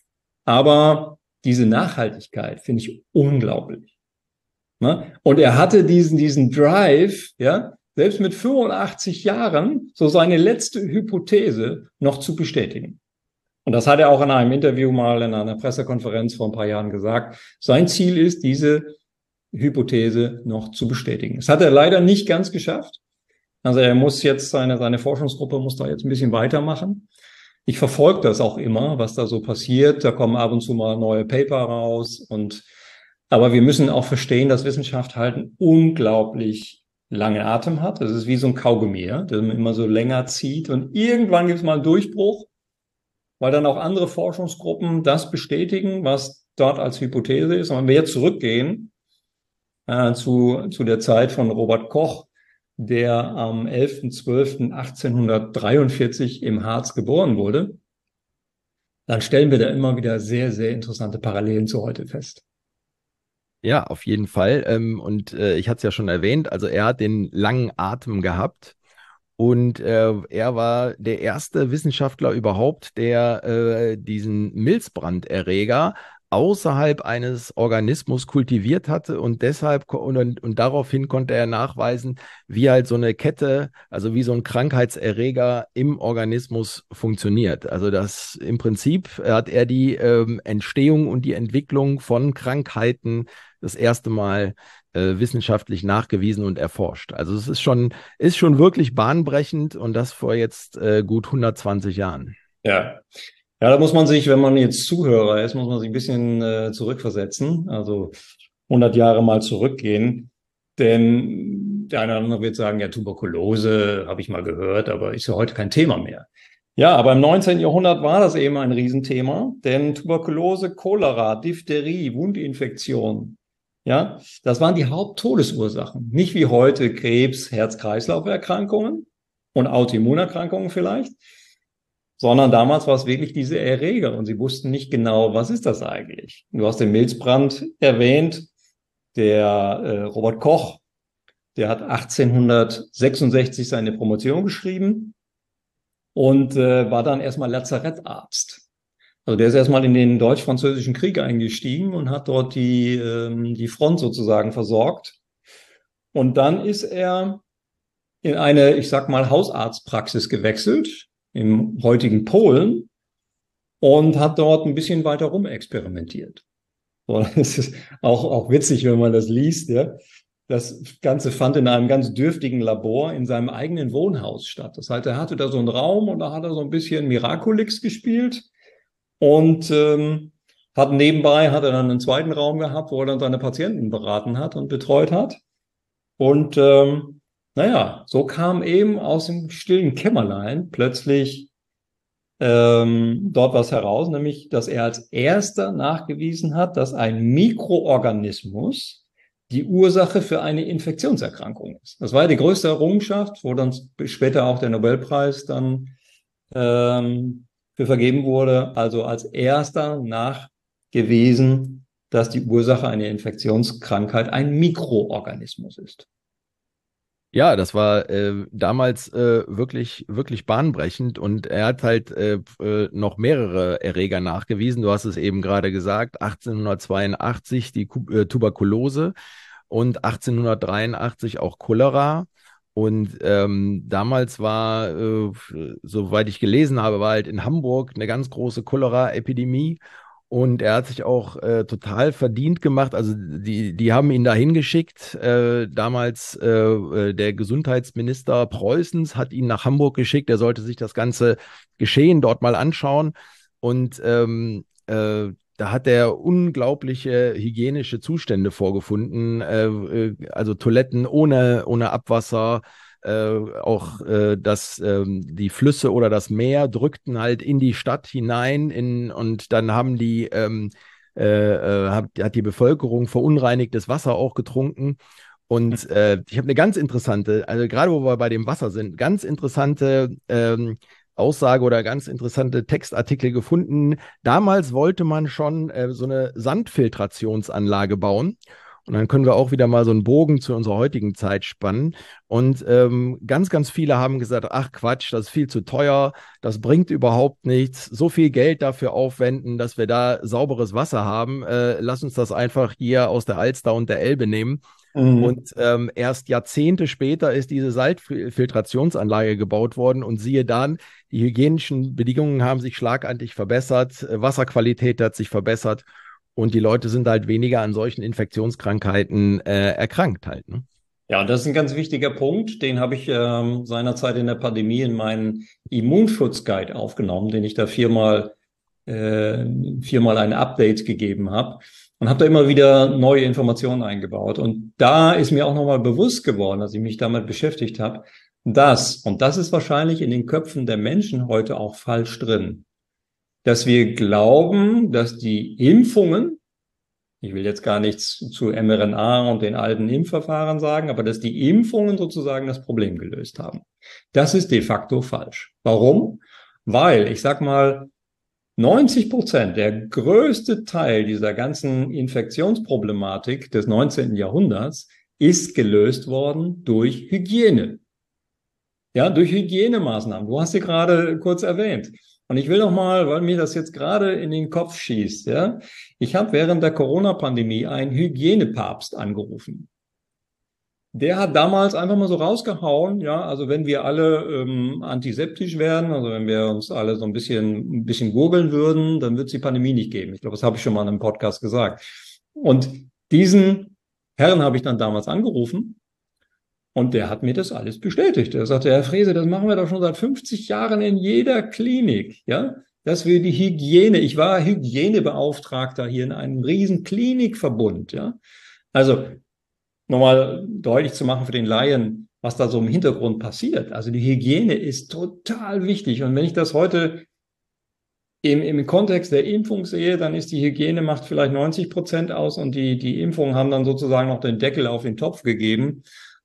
Aber diese Nachhaltigkeit finde ich unglaublich. Ne? Und er hatte diesen, diesen Drive, ja, selbst mit fünfundachtzig Jahren, so seine letzte Hypothese noch zu bestätigen. Und das hat er auch in einem Interview mal in einer Pressekonferenz vor ein paar Jahren gesagt. Sein Ziel ist, diese Hypothese noch zu bestätigen. Das hat er leider nicht ganz geschafft. Also er muss jetzt, seine, seine Forschungsgruppe muss da jetzt ein bisschen weitermachen. Ich verfolge das auch immer, was da so passiert. Da kommen ab und zu mal neue Paper raus. Und, aber wir müssen auch verstehen, dass Wissenschaft halt einen unglaublich langen Atem hat. Das ist wie so ein Kaugummi, ja, der immer so länger zieht. Und irgendwann gibt es mal einen Durchbruch, weil dann auch andere Forschungsgruppen das bestätigen, was dort als Hypothese ist. Und wenn wir jetzt zurückgehen äh, zu, zu der Zeit von Robert Koch, der am elfter zwölfter achtzehnhundertdreiundvierzig im Harz geboren wurde, dann stellen wir da immer wieder sehr, sehr interessante Parallelen zu heute fest. Ja, auf jeden Fall. Ähm, und äh, ich hatte es ja schon erwähnt, also er hat den langen Atem gehabt. Und äh, er war der erste Wissenschaftler überhaupt, der äh, diesen Milzbranderreger außerhalb eines Organismus kultiviert hatte und deshalb und, und daraufhin konnte er nachweisen, wie halt so eine Kette, also wie so ein Krankheitserreger im Organismus funktioniert. Also das im Prinzip hat er die ähm, Entstehung und die Entwicklung von Krankheiten das erste Mal äh, wissenschaftlich nachgewiesen und erforscht. Also es ist schon, ist schon wirklich bahnbrechend und das vor jetzt äh, gut hundertzwanzig Jahren. Ja. Ja, da muss man sich, wenn man jetzt Zuhörer ist, muss man sich ein bisschen äh, zurückversetzen, also hundert Jahre mal zurückgehen, denn der eine oder andere wird sagen, ja, Tuberkulose habe ich mal gehört, aber ist ja heute kein Thema mehr. Ja, aber im neunzehnten Jahrhundert war das eben ein Riesenthema, denn Tuberkulose, Cholera, Diphtherie, Wundinfektion, ja, das waren die Haupttodesursachen. Nicht wie heute Krebs, Herz-Kreislauf-Erkrankungen und Autoimmunerkrankungen vielleicht, sondern damals war es wirklich diese Erreger und sie wussten nicht genau, was ist das eigentlich. Du hast den Milzbrand erwähnt, der äh, Robert Koch, der hat achtzehnhundertsechsundsechzig seine Promotion geschrieben und äh, war dann erstmal Lazarettarzt. Also der ist erstmal in den Deutsch-Französischen Krieg eingestiegen und hat dort die, ähm, die Front sozusagen versorgt. Und dann ist er in eine, ich sag mal, Hausarztpraxis gewechselt, im heutigen Polen, und hat dort ein bisschen weiter rum experimentiert. So, das ist auch, auch witzig, wenn man das liest, ja. Das Ganze fand in einem ganz dürftigen Labor in seinem eigenen Wohnhaus statt. Das heißt, er hatte da so einen Raum und da hat er so ein bisschen Miraculix gespielt und ähm, hat nebenbei, hat er dann einen zweiten Raum gehabt, wo er dann seine Patienten beraten hat und betreut hat. Und ähm, naja, so kam eben aus dem stillen Kämmerlein plötzlich ähm, dort was heraus, nämlich, dass er als erster nachgewiesen hat, dass ein Mikroorganismus die Ursache für eine Infektionserkrankung ist. Das war ja die größte Errungenschaft, wo dann später auch der Nobelpreis dann ähm, für vergeben wurde. Also als erster nachgewiesen, dass die Ursache einer Infektionskrankheit ein Mikroorganismus ist. Ja, das war äh, damals äh, wirklich, wirklich bahnbrechend und er hat halt äh, äh, noch mehrere Erreger nachgewiesen. Du hast es eben gerade gesagt, achtzehnhundertzweiundachtzig die Ku- äh, Tuberkulose und achtzehnhundertdreiundachtzig auch Cholera. Und ähm, damals war, äh, soweit ich gelesen habe, war halt in Hamburg eine ganz große Cholera-Epidemie. Und er hat sich auch äh, total verdient gemacht. Also die, die haben ihn dahin geschickt. Äh, damals äh, äh, der Gesundheitsminister Preußens hat ihn nach Hamburg geschickt. Er sollte sich das ganze Geschehen dort mal anschauen. Und ähm, äh, da hat er unglaubliche hygienische Zustände vorgefunden. Äh, äh, also Toiletten ohne, ohne Abwasser. Äh, auch äh, dass ähm, die Flüsse oder das Meer drückten halt in die Stadt hinein in, und dann haben die ähm, äh, äh, hat, hat die Bevölkerung verunreinigtes Wasser auch getrunken. Und äh, ich habe eine ganz interessante, also gerade wo wir bei dem Wasser sind, ganz interessante ähm, Aussage oder ganz interessante Textartikel gefunden. Damals wollte man schon äh, so eine Sandfiltrationsanlage bauen. Und dann können wir auch wieder mal so einen Bogen zu unserer heutigen Zeit spannen. Und ähm, ganz, ganz viele haben gesagt, ach Quatsch, das ist viel zu teuer, das bringt überhaupt nichts, so viel Geld dafür aufwenden, dass wir da sauberes Wasser haben. Äh, lass uns das einfach hier aus der Alster und der Elbe nehmen. Mhm. Und ähm, erst Jahrzehnte später ist diese Salzfiltrationsanlage gebaut worden und siehe dann, die hygienischen Bedingungen haben sich schlagartig verbessert, Wasserqualität hat sich verbessert. Und die Leute sind halt weniger an solchen Infektionskrankheiten äh, erkrankt halt. Ne? Ja, das ist ein ganz wichtiger Punkt. Den habe ich ähm, seinerzeit in der Pandemie in meinen Immunschutzguide aufgenommen, den ich da viermal, äh, viermal ein Update gegeben habe und habe da immer wieder neue Informationen eingebaut. Und da ist mir auch nochmal bewusst geworden, als ich mich damit beschäftigt habe, dass, und das ist wahrscheinlich in den Köpfen der Menschen heute auch falsch drin, dass wir glauben, dass die Impfungen, ich will jetzt gar nichts zu M R N A und den alten Impfverfahren sagen, aber dass die Impfungen sozusagen das Problem gelöst haben. Das ist de facto falsch. Warum? Weil, ich sag mal, neunzig Prozent, der größte Teil dieser ganzen Infektionsproblematik des neunzehnten Jahrhunderts ist gelöst worden durch Hygiene. Ja, durch Hygienemaßnahmen. Du hast sie gerade kurz erwähnt. Und ich will noch mal, weil mir das jetzt gerade in den Kopf schießt, ja, ich habe während der Corona-Pandemie einen Hygienepapst angerufen. Der hat damals einfach mal so rausgehauen, ja, also wenn wir alle ähm, antiseptisch wären, also wenn wir uns alle so ein bisschen ein bisschen gurgeln würden, dann wird es die Pandemie nicht geben. Ich glaube, das habe ich schon mal in einem Podcast gesagt. Und diesen Herrn habe ich dann damals angerufen. Und der hat mir das alles bestätigt. Er sagte, Herr Frese, das machen wir doch schon seit fünfzig Jahren in jeder Klinik, ja, dass wir die Hygiene, ich war Hygienebeauftragter hier in einem riesen Klinikverbund, ja. Also, nochmal deutlich zu machen für den Laien, was da so im Hintergrund passiert. Also die Hygiene ist total wichtig. Und wenn ich das heute im, im Kontext der Impfung sehe, dann ist die Hygiene macht vielleicht neunzig Prozent aus und die, die Impfungen haben dann sozusagen noch den Deckel auf den Topf gegeben,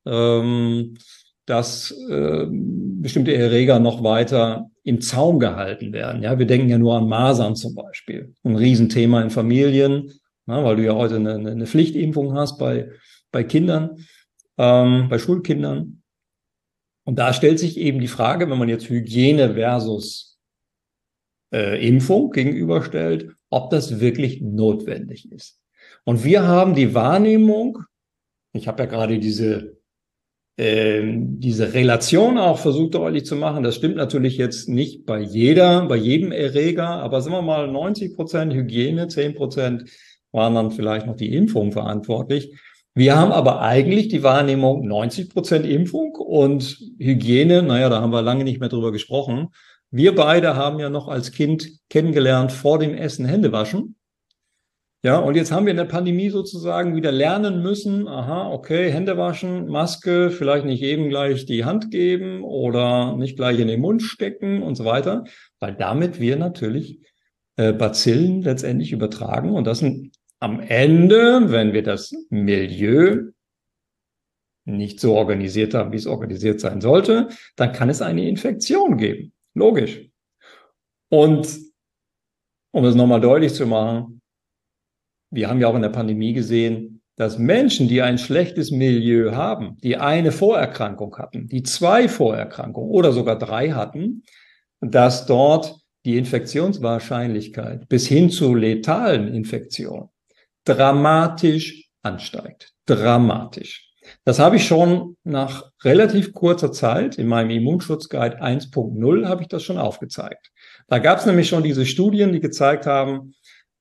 dass äh, bestimmte Erreger noch weiter im Zaum gehalten werden. Ja, wir denken ja nur an Masern zum Beispiel. Ein Riesenthema in Familien, na, weil du ja heute eine, eine Pflichtimpfung hast bei, bei Kindern, ähm, bei Schulkindern. Und da stellt sich eben die Frage, wenn man jetzt Hygiene versus äh, Impfung gegenüberstellt, ob das wirklich notwendig ist. Und wir haben die Wahrnehmung, ich habe ja gerade diese Ähm, diese Relation auch versucht deutlich zu machen. Das stimmt natürlich jetzt nicht bei jeder, bei jedem Erreger, aber sagen wir mal neunzig Prozent Hygiene, zehn Prozent waren dann vielleicht noch die Impfung verantwortlich. Wir haben aber eigentlich die Wahrnehmung neunzig Prozent Impfung und Hygiene, naja, da haben wir lange nicht mehr drüber gesprochen. Wir beide haben ja noch als Kind kennengelernt, vor dem Essen Hände waschen. Ja, und jetzt haben wir in der Pandemie sozusagen wieder lernen müssen, aha, okay, Hände waschen, Maske, vielleicht nicht jedem gleich die Hand geben oder nicht gleich in den Mund stecken und so weiter, weil damit wir natürlich äh, Bazillen letztendlich übertragen und das sind am Ende, wenn wir das Milieu nicht so organisiert haben, wie es organisiert sein sollte, dann kann es eine Infektion geben. Logisch. Und um es nochmal deutlich zu machen, wir haben ja auch in der Pandemie gesehen, dass Menschen, die ein schlechtes Milieu haben, die eine Vorerkrankung hatten, die zwei Vorerkrankungen oder sogar drei hatten, dass dort die Infektionswahrscheinlichkeit bis hin zu letalen Infektionen dramatisch ansteigt. Dramatisch. Das habe ich schon nach relativ kurzer Zeit in meinem Immunschutzguide eins Punkt null habe ich das schon aufgezeigt. Da gab es nämlich schon diese Studien, die gezeigt haben,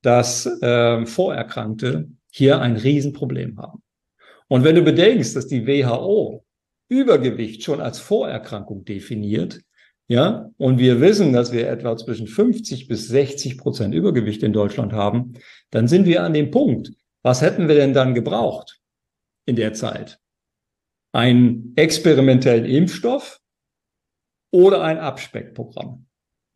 dass äh, Vorerkrankte hier ein Riesenproblem haben. Und wenn du bedenkst, dass die W H O Übergewicht schon als Vorerkrankung definiert, ja, und wir wissen, dass wir etwa zwischen fünfzig bis sechzig Prozent Übergewicht in Deutschland haben, dann sind wir an dem Punkt. Was hätten wir denn dann gebraucht in der Zeit? Einen experimentellen Impfstoff oder ein Abspeckprogramm?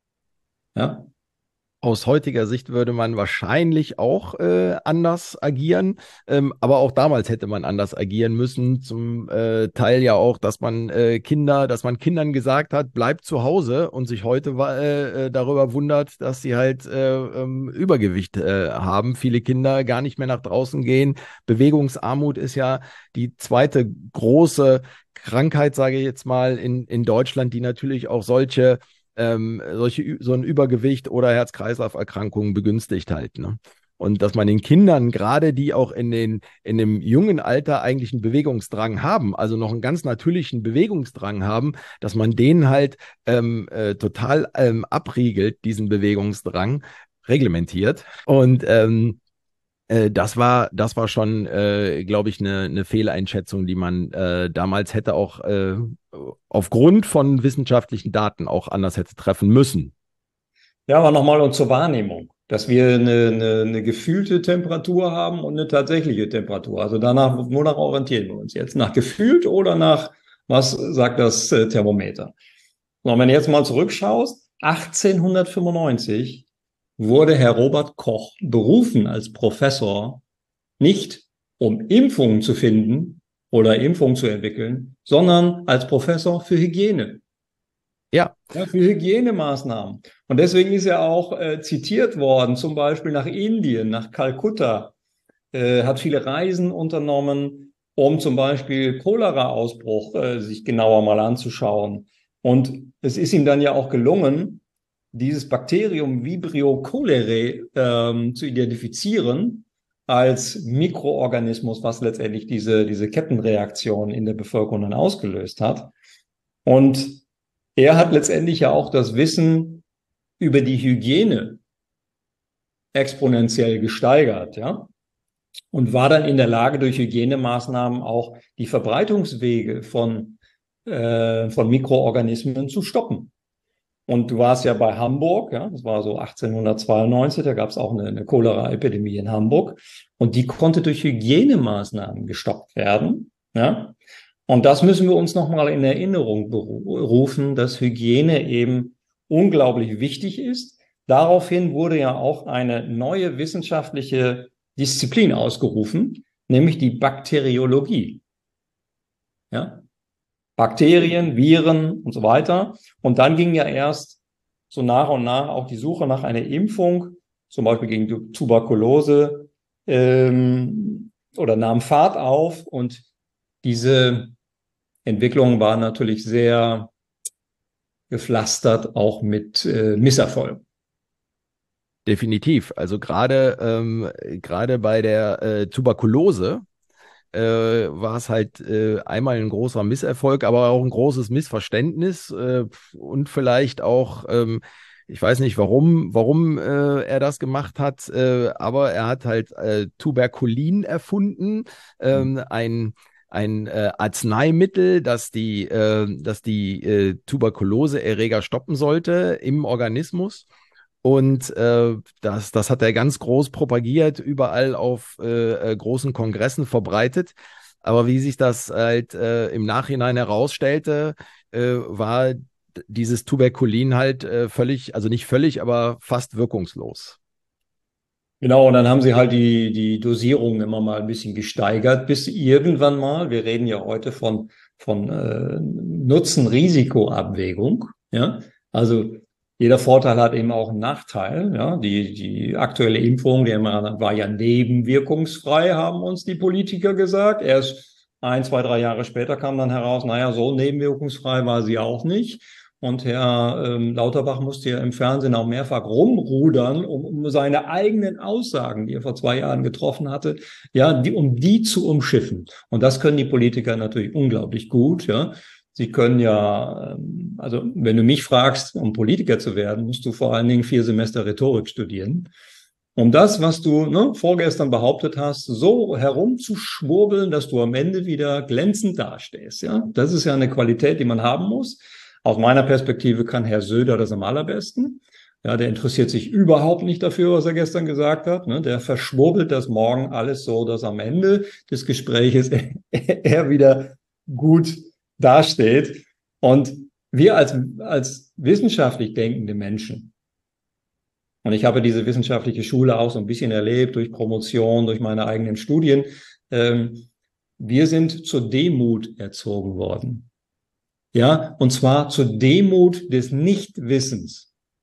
Ja. Aus heutiger Sicht würde man wahrscheinlich auch äh, anders agieren, ähm, aber auch damals hätte man anders agieren müssen. Zum äh, Teil ja auch, dass man äh, Kinder, dass man Kindern gesagt hat, bleibt zu Hause und sich heute äh, darüber wundert, dass sie halt äh, ähm, Übergewicht äh, haben. Viele Kinder gar nicht mehr nach draußen gehen. Bewegungsarmut ist ja die zweite große Krankheit, sage ich jetzt mal, in, in Deutschland, die natürlich auch solche Ähm, solche, so ein Übergewicht oder Herz-Kreislauf-Erkrankungen begünstigt halt, ne? Und dass man den Kindern, gerade die auch in den, in dem jungen Alter eigentlich einen Bewegungsdrang haben, also noch einen ganz natürlichen Bewegungsdrang haben, dass man denen halt ähm, äh, total ähm, abriegelt, diesen Bewegungsdrang, reglementiert. Und ähm, äh, das war, das war schon, äh, glaube ich, eine, eine Fehleinschätzung, die man äh, damals hätte auch äh, aufgrund von wissenschaftlichen Daten auch anders hätte treffen müssen. Ja, aber nochmal und zur Wahrnehmung, dass wir eine, eine, eine gefühlte Temperatur haben und eine tatsächliche Temperatur. Also danach, wonach orientieren wir uns jetzt? Nach gefühlt oder nach, was sagt das äh, Thermometer? Und wenn du jetzt mal zurückschaust, achtzehnhundertfünfundneunzig wurde Herr Robert Koch berufen als Professor, nicht um Impfungen zu finden oder Impfungen zu entwickeln, sondern als Professor für Hygiene. Ja. Ja, für Hygienemaßnahmen. Und deswegen ist er auch äh, zitiert worden, zum Beispiel nach Indien, nach Kalkutta, äh, hat viele Reisen unternommen, um zum Beispiel Cholera-Ausbruch äh, sich genauer mal anzuschauen. Und es ist ihm dann ja auch gelungen, dieses Bakterium Vibrio cholerae ähm, zu identifizieren als Mikroorganismus, was letztendlich diese, diese Kettenreaktion in der Bevölkerung dann ausgelöst hat. Und er hat letztendlich ja auch das Wissen über die Hygiene exponentiell gesteigert, ja, und war dann in der Lage, durch Hygienemaßnahmen auch die Verbreitungswege von, äh, von Mikroorganismen zu stoppen. Und du warst ja bei Hamburg, ja, das war so achtzehnhundertzweiundneunzig, da gab es auch eine, eine Cholera-Epidemie in Hamburg und die konnte durch Hygienemaßnahmen gestoppt werden, ja. Und das müssen wir uns nochmal in Erinnerung rufen, dass Hygiene eben unglaublich wichtig ist. Daraufhin wurde ja auch eine neue wissenschaftliche Disziplin ausgerufen, nämlich die Bakteriologie. Ja? Bakterien, Viren und so weiter. Und dann ging ja erst so nach und nach auch die Suche nach einer Impfung, zum Beispiel gegen Tuberkulose, ähm, oder nahm Fahrt auf. Und diese Entwicklung war natürlich sehr gepflastert, auch mit äh, Misserfolg. Definitiv. Also gerade ähm, gerade bei der äh, Tuberkulose äh, war es halt äh, einmal ein großer Misserfolg, aber auch ein großes Missverständnis äh, und vielleicht auch, ähm, ich weiß nicht, warum, warum äh, er das gemacht hat, äh, aber er hat halt äh, Tuberkulin erfunden, ähm, ein ein äh, Arzneimittel, das die, äh, das die äh, Tuberkuloseerreger stoppen sollte im Organismus. Und äh, das, das hat er ganz groß propagiert, überall auf äh, äh, großen Kongressen verbreitet. Aber wie sich das halt äh, im Nachhinein herausstellte, äh, war dieses Tuberkulin halt äh, völlig, also nicht völlig, aber fast wirkungslos. Genau, und dann haben sie halt die, die Dosierung immer mal ein bisschen gesteigert, bis irgendwann mal, wir reden ja heute von, von äh, Nutzen-Risiko-Abwägung, ja, also jeder Vorteil hat eben auch einen Nachteil, ja, die, die aktuelle Impfung, die war ja nebenwirkungsfrei, haben uns die Politiker gesagt, erst ein, zwei, drei Jahre später kam dann heraus, naja, so nebenwirkungsfrei war sie auch nicht. Und Herr ähm, Lauterbach musste ja im Fernsehen auch mehrfach rumrudern, um, um seine eigenen Aussagen, die er vor zwei Jahren getroffen hatte, ja, die, um die zu umschiffen. Und das können die Politiker natürlich unglaublich gut, ja. Sie können ja, also wenn du mich fragst, um Politiker zu werden, musst du vor allen Dingen vier Semester Rhetorik studieren. um das, was du ne, vorgestern behauptet hast, so herumzuschwurbeln, dass du am Ende wieder glänzend dastehst. Ja? Das ist ja eine Qualität, die man haben muss. Aus meiner Perspektive kann Herr Söder das am allerbesten. Ja, der interessiert sich überhaupt nicht dafür, was er gestern gesagt hat. Ne? Der verschwurbelt das morgen alles so, dass am Ende des Gespräches er wieder gut dasteht. Und wir als, als wissenschaftlich denkende Menschen, und ich habe diese wissenschaftliche Schule auch so ein bisschen erlebt durch Promotion, durch meine eigenen Studien, ähm, wir sind zur Demut erzogen worden. Ja, und zwar zur Demut des Nichtwissens.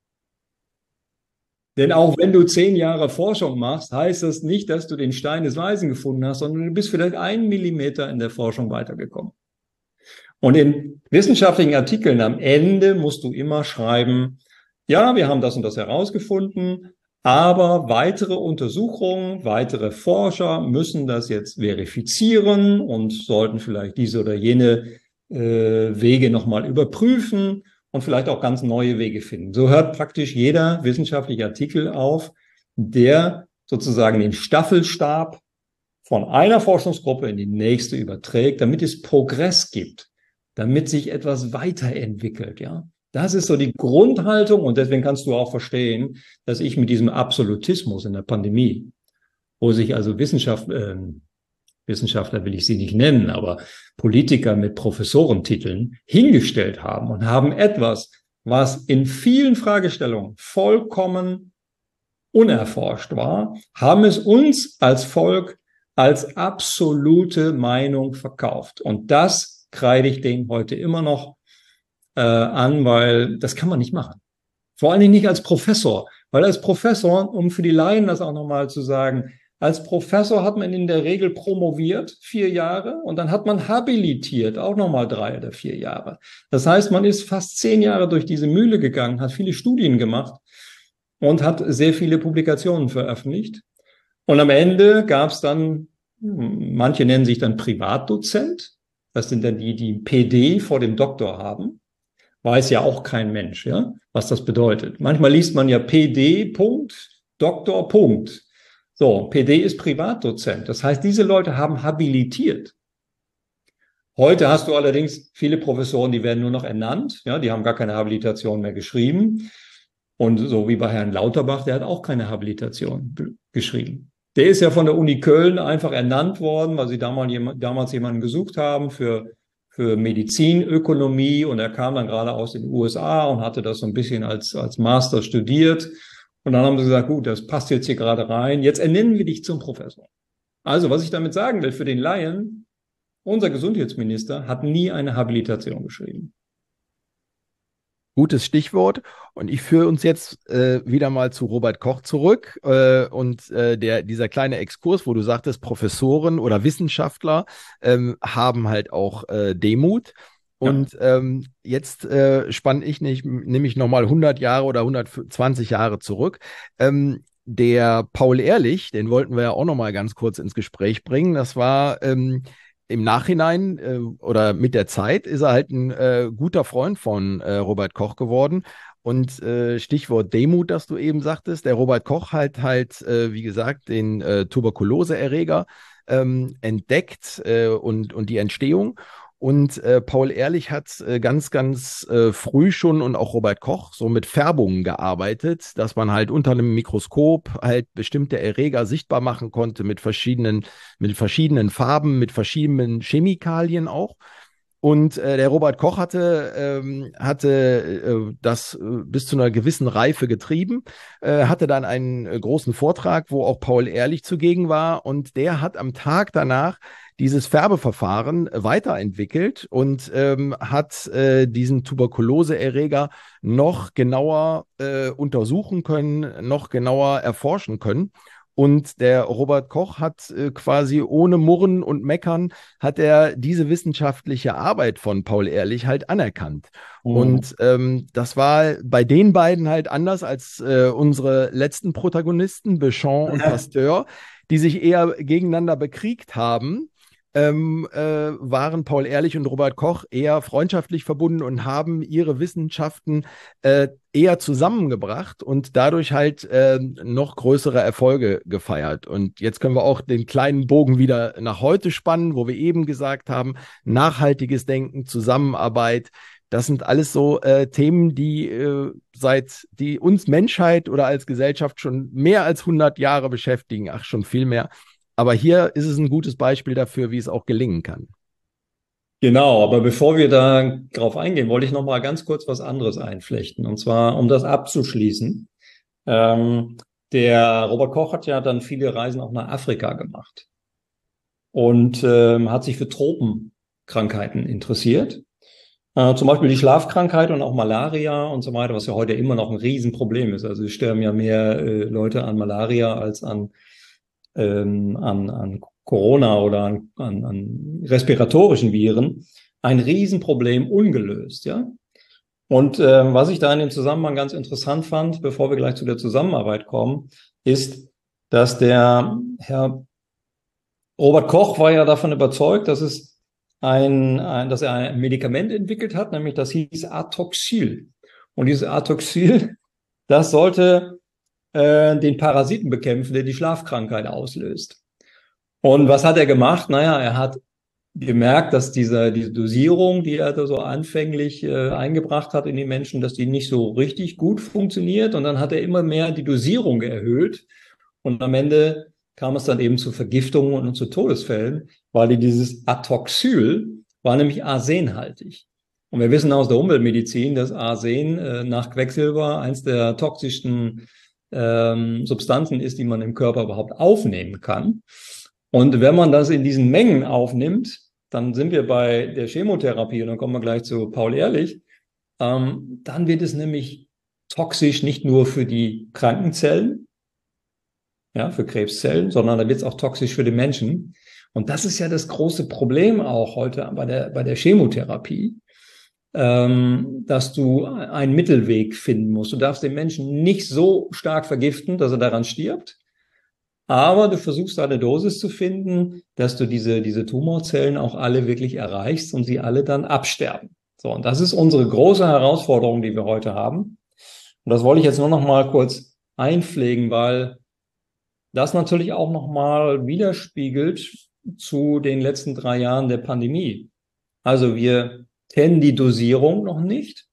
Denn auch wenn du zehn Jahre Forschung machst, heißt das nicht, dass du den Stein des Weisen gefunden hast, sondern du bist vielleicht einen Millimeter in der Forschung weitergekommen. Und in wissenschaftlichen Artikeln am Ende musst du immer schreiben, ja, wir haben das und das herausgefunden, aber weitere Untersuchungen, weitere Forscher müssen das jetzt verifizieren und sollten vielleicht diese oder jene äh, Wege nochmal überprüfen und vielleicht auch ganz neue Wege finden. So hört praktisch jeder wissenschaftliche Artikel auf, der sozusagen den Staffelstab von einer Forschungsgruppe in die nächste überträgt, damit es Progress gibt, damit sich etwas weiterentwickelt, ja. Das ist so die Grundhaltung und deswegen kannst du auch verstehen, dass ich mit diesem Absolutismus in der Pandemie, wo sich also Wissenschaft, äh, Wissenschaftler will ich sie nicht nennen, aber Politiker mit Professorentiteln hingestellt haben und haben etwas, was in vielen Fragestellungen vollkommen unerforscht war, haben es uns als Volk als absolute Meinung verkauft. Und das kreide ich denen heute immer noch äh, an, weil das kann man nicht machen. Vor allen Dingen nicht als Professor, weil als Professor, um für die Laien das auch nochmal zu sagen, als Professor hat man in der Regel promoviert, vier Jahre, und dann hat man habilitiert, auch nochmal drei oder vier Jahre. Das heißt, man ist fast zehn Jahre durch diese Mühle gegangen, hat viele Studien gemacht und hat sehr viele Publikationen veröffentlicht. Und am Ende gab es dann, manche nennen sich dann Privatdozent, das sind dann die, die P D vor dem Doktor haben. Weiß ja auch kein Mensch, ja, was das bedeutet. Manchmal liest man ja P D, Punkt, Doktor, Punkt. So, P D ist Privatdozent. Das heißt, diese Leute haben habilitiert. Heute hast du allerdings viele Professoren, die werden nur noch ernannt. Ja, die haben gar keine Habilitation mehr geschrieben. Und so wie bei Herrn Lauterbach, der hat auch keine Habilitation geschrieben. Der ist ja von der Uni Köln einfach ernannt worden, weil sie damals, damals jemanden gesucht haben für, für Medizinökonomie. Und er kam dann gerade aus den U S A und hatte das so ein bisschen als, als Master studiert. Und dann haben sie gesagt, gut, das passt jetzt hier gerade rein. Jetzt ernennen wir dich zum Professor. Also, was ich damit sagen will, für den Laien, unser Gesundheitsminister hat nie eine Habilitation geschrieben. Gutes Stichwort. Und ich führe uns jetzt äh, wieder mal zu Robert Koch zurück. Äh, und äh, der, dieser kleine Exkurs, wo du sagtest, Professoren oder Wissenschaftler ähm, haben halt auch äh, Demut. Und ja. ähm, jetzt äh, spanne ich nicht, nämlich nochmal hundert Jahre oder hundertzwanzig Jahre zurück. Ähm, der Paul Ehrlich, den wollten wir ja auch nochmal ganz kurz ins Gespräch bringen. Das war ähm, im Nachhinein äh, oder mit der Zeit ist er halt ein äh, guter Freund von äh, Robert Koch geworden. Und äh, Stichwort Demut, das du eben sagtest, der Robert Koch hat halt, äh, wie gesagt, den äh, Tuberkuloseerreger ähm, entdeckt äh, und, und die Entstehung. Und äh, Paul Ehrlich hat äh, ganz, ganz äh, früh schon und auch Robert Koch so mit Färbungen gearbeitet, dass man halt unter einem Mikroskop halt bestimmte Erreger sichtbar machen konnte mit verschiedenen, mit verschiedenen Farben, mit verschiedenen Chemikalien auch. Und äh, der Robert Koch hatte, ähm, hatte äh, das äh, bis zu einer gewissen Reife getrieben, äh, hatte dann einen äh, großen Vortrag, wo auch Paul Ehrlich zugegen war. Und der hat am Tag danach dieses Färbeverfahren weiterentwickelt und ähm, hat äh, diesen Tuberkuloseerreger noch genauer äh, untersuchen können, noch genauer erforschen können. Und der Robert Koch hat äh, quasi ohne Murren und Meckern, hat er diese wissenschaftliche Arbeit von Paul Ehrlich halt anerkannt. Mhm. Und ähm, das war bei den beiden halt anders als äh, unsere letzten Protagonisten, Béchamp und Pasteur, die sich eher gegeneinander bekriegt haben. ähm, äh, waren Paul Ehrlich und Robert Koch eher freundschaftlich verbunden und haben ihre Wissenschaften äh, eher zusammengebracht und dadurch halt äh, noch größere Erfolge gefeiert. Und jetzt können wir auch den kleinen Bogen wieder nach heute spannen, wo wir eben gesagt haben, nachhaltiges Denken, Zusammenarbeit. Das sind alles so äh, Themen, die äh, seit die uns Menschheit oder als Gesellschaft schon mehr als hundert Jahre beschäftigen. Ach, schon viel mehr. Aber hier ist es ein gutes Beispiel dafür, wie es auch gelingen kann. Genau, aber bevor wir da drauf eingehen, wollte ich noch mal ganz kurz was anderes einflechten. Und zwar, um das abzuschließen. Ähm, der Robert Koch hat ja dann viele Reisen auch nach Afrika gemacht und ähm, hat sich für Tropenkrankheiten interessiert. Äh, zum Beispiel die Schlafkrankheit und auch Malaria und so weiter, was ja heute immer noch ein Riesenproblem ist. Also es sterben ja mehr äh, Leute an Malaria als an, ähm, an, an Corona oder an, an, an respiratorischen Viren. Ein Riesenproblem ungelöst, ja. Und äh, was ich da in dem Zusammenhang ganz interessant fand, bevor wir gleich zu der Zusammenarbeit kommen, ist, dass der Herr Robert Koch war ja davon überzeugt, dass es ein, ein dass er ein Medikament entwickelt hat, nämlich das hieß Atoxyl. Und dieses Atoxyl, das sollte äh, den Parasiten bekämpfen, der die Schlafkrankheit auslöst. Und was hat er gemacht? Naja, er hat gemerkt, dass diese, diese Dosierung, die er da so anfänglich äh, eingebracht hat in die Menschen, dass die nicht so richtig gut funktioniert. Und dann hat er immer mehr die Dosierung erhöht. Und am Ende kam es dann eben zu Vergiftungen und zu Todesfällen, weil dieses Atoxyl war nämlich arsenhaltig. Und wir wissen aus der Umweltmedizin, dass Arsen äh, nach Quecksilber eins der toxischsten ähm, Substanzen ist, die man im Körper überhaupt aufnehmen kann. Und wenn man das in diesen Mengen aufnimmt, dann sind wir bei der Chemotherapie und dann kommen wir gleich zu Paul Ehrlich, ähm, dann wird es nämlich toxisch nicht nur für die kranken Zellen, ja, für Krebszellen, sondern dann wird es auch toxisch für den Menschen. Und das ist ja das große Problem auch heute bei der, bei der Chemotherapie, ähm, dass du einen Mittelweg finden musst. Du darfst den Menschen nicht so stark vergiften, dass er daran stirbt. Aber du versuchst eine Dosis zu finden, dass du diese, diese Tumorzellen auch alle wirklich erreichst und sie alle dann absterben. So, und das ist unsere große Herausforderung, die wir heute haben. Und das wollte ich jetzt nur noch mal kurz einpflegen, weil das natürlich auch noch mal widerspiegelt zu den letzten drei Jahren der Pandemie. Also wir kennen die Dosierung noch nicht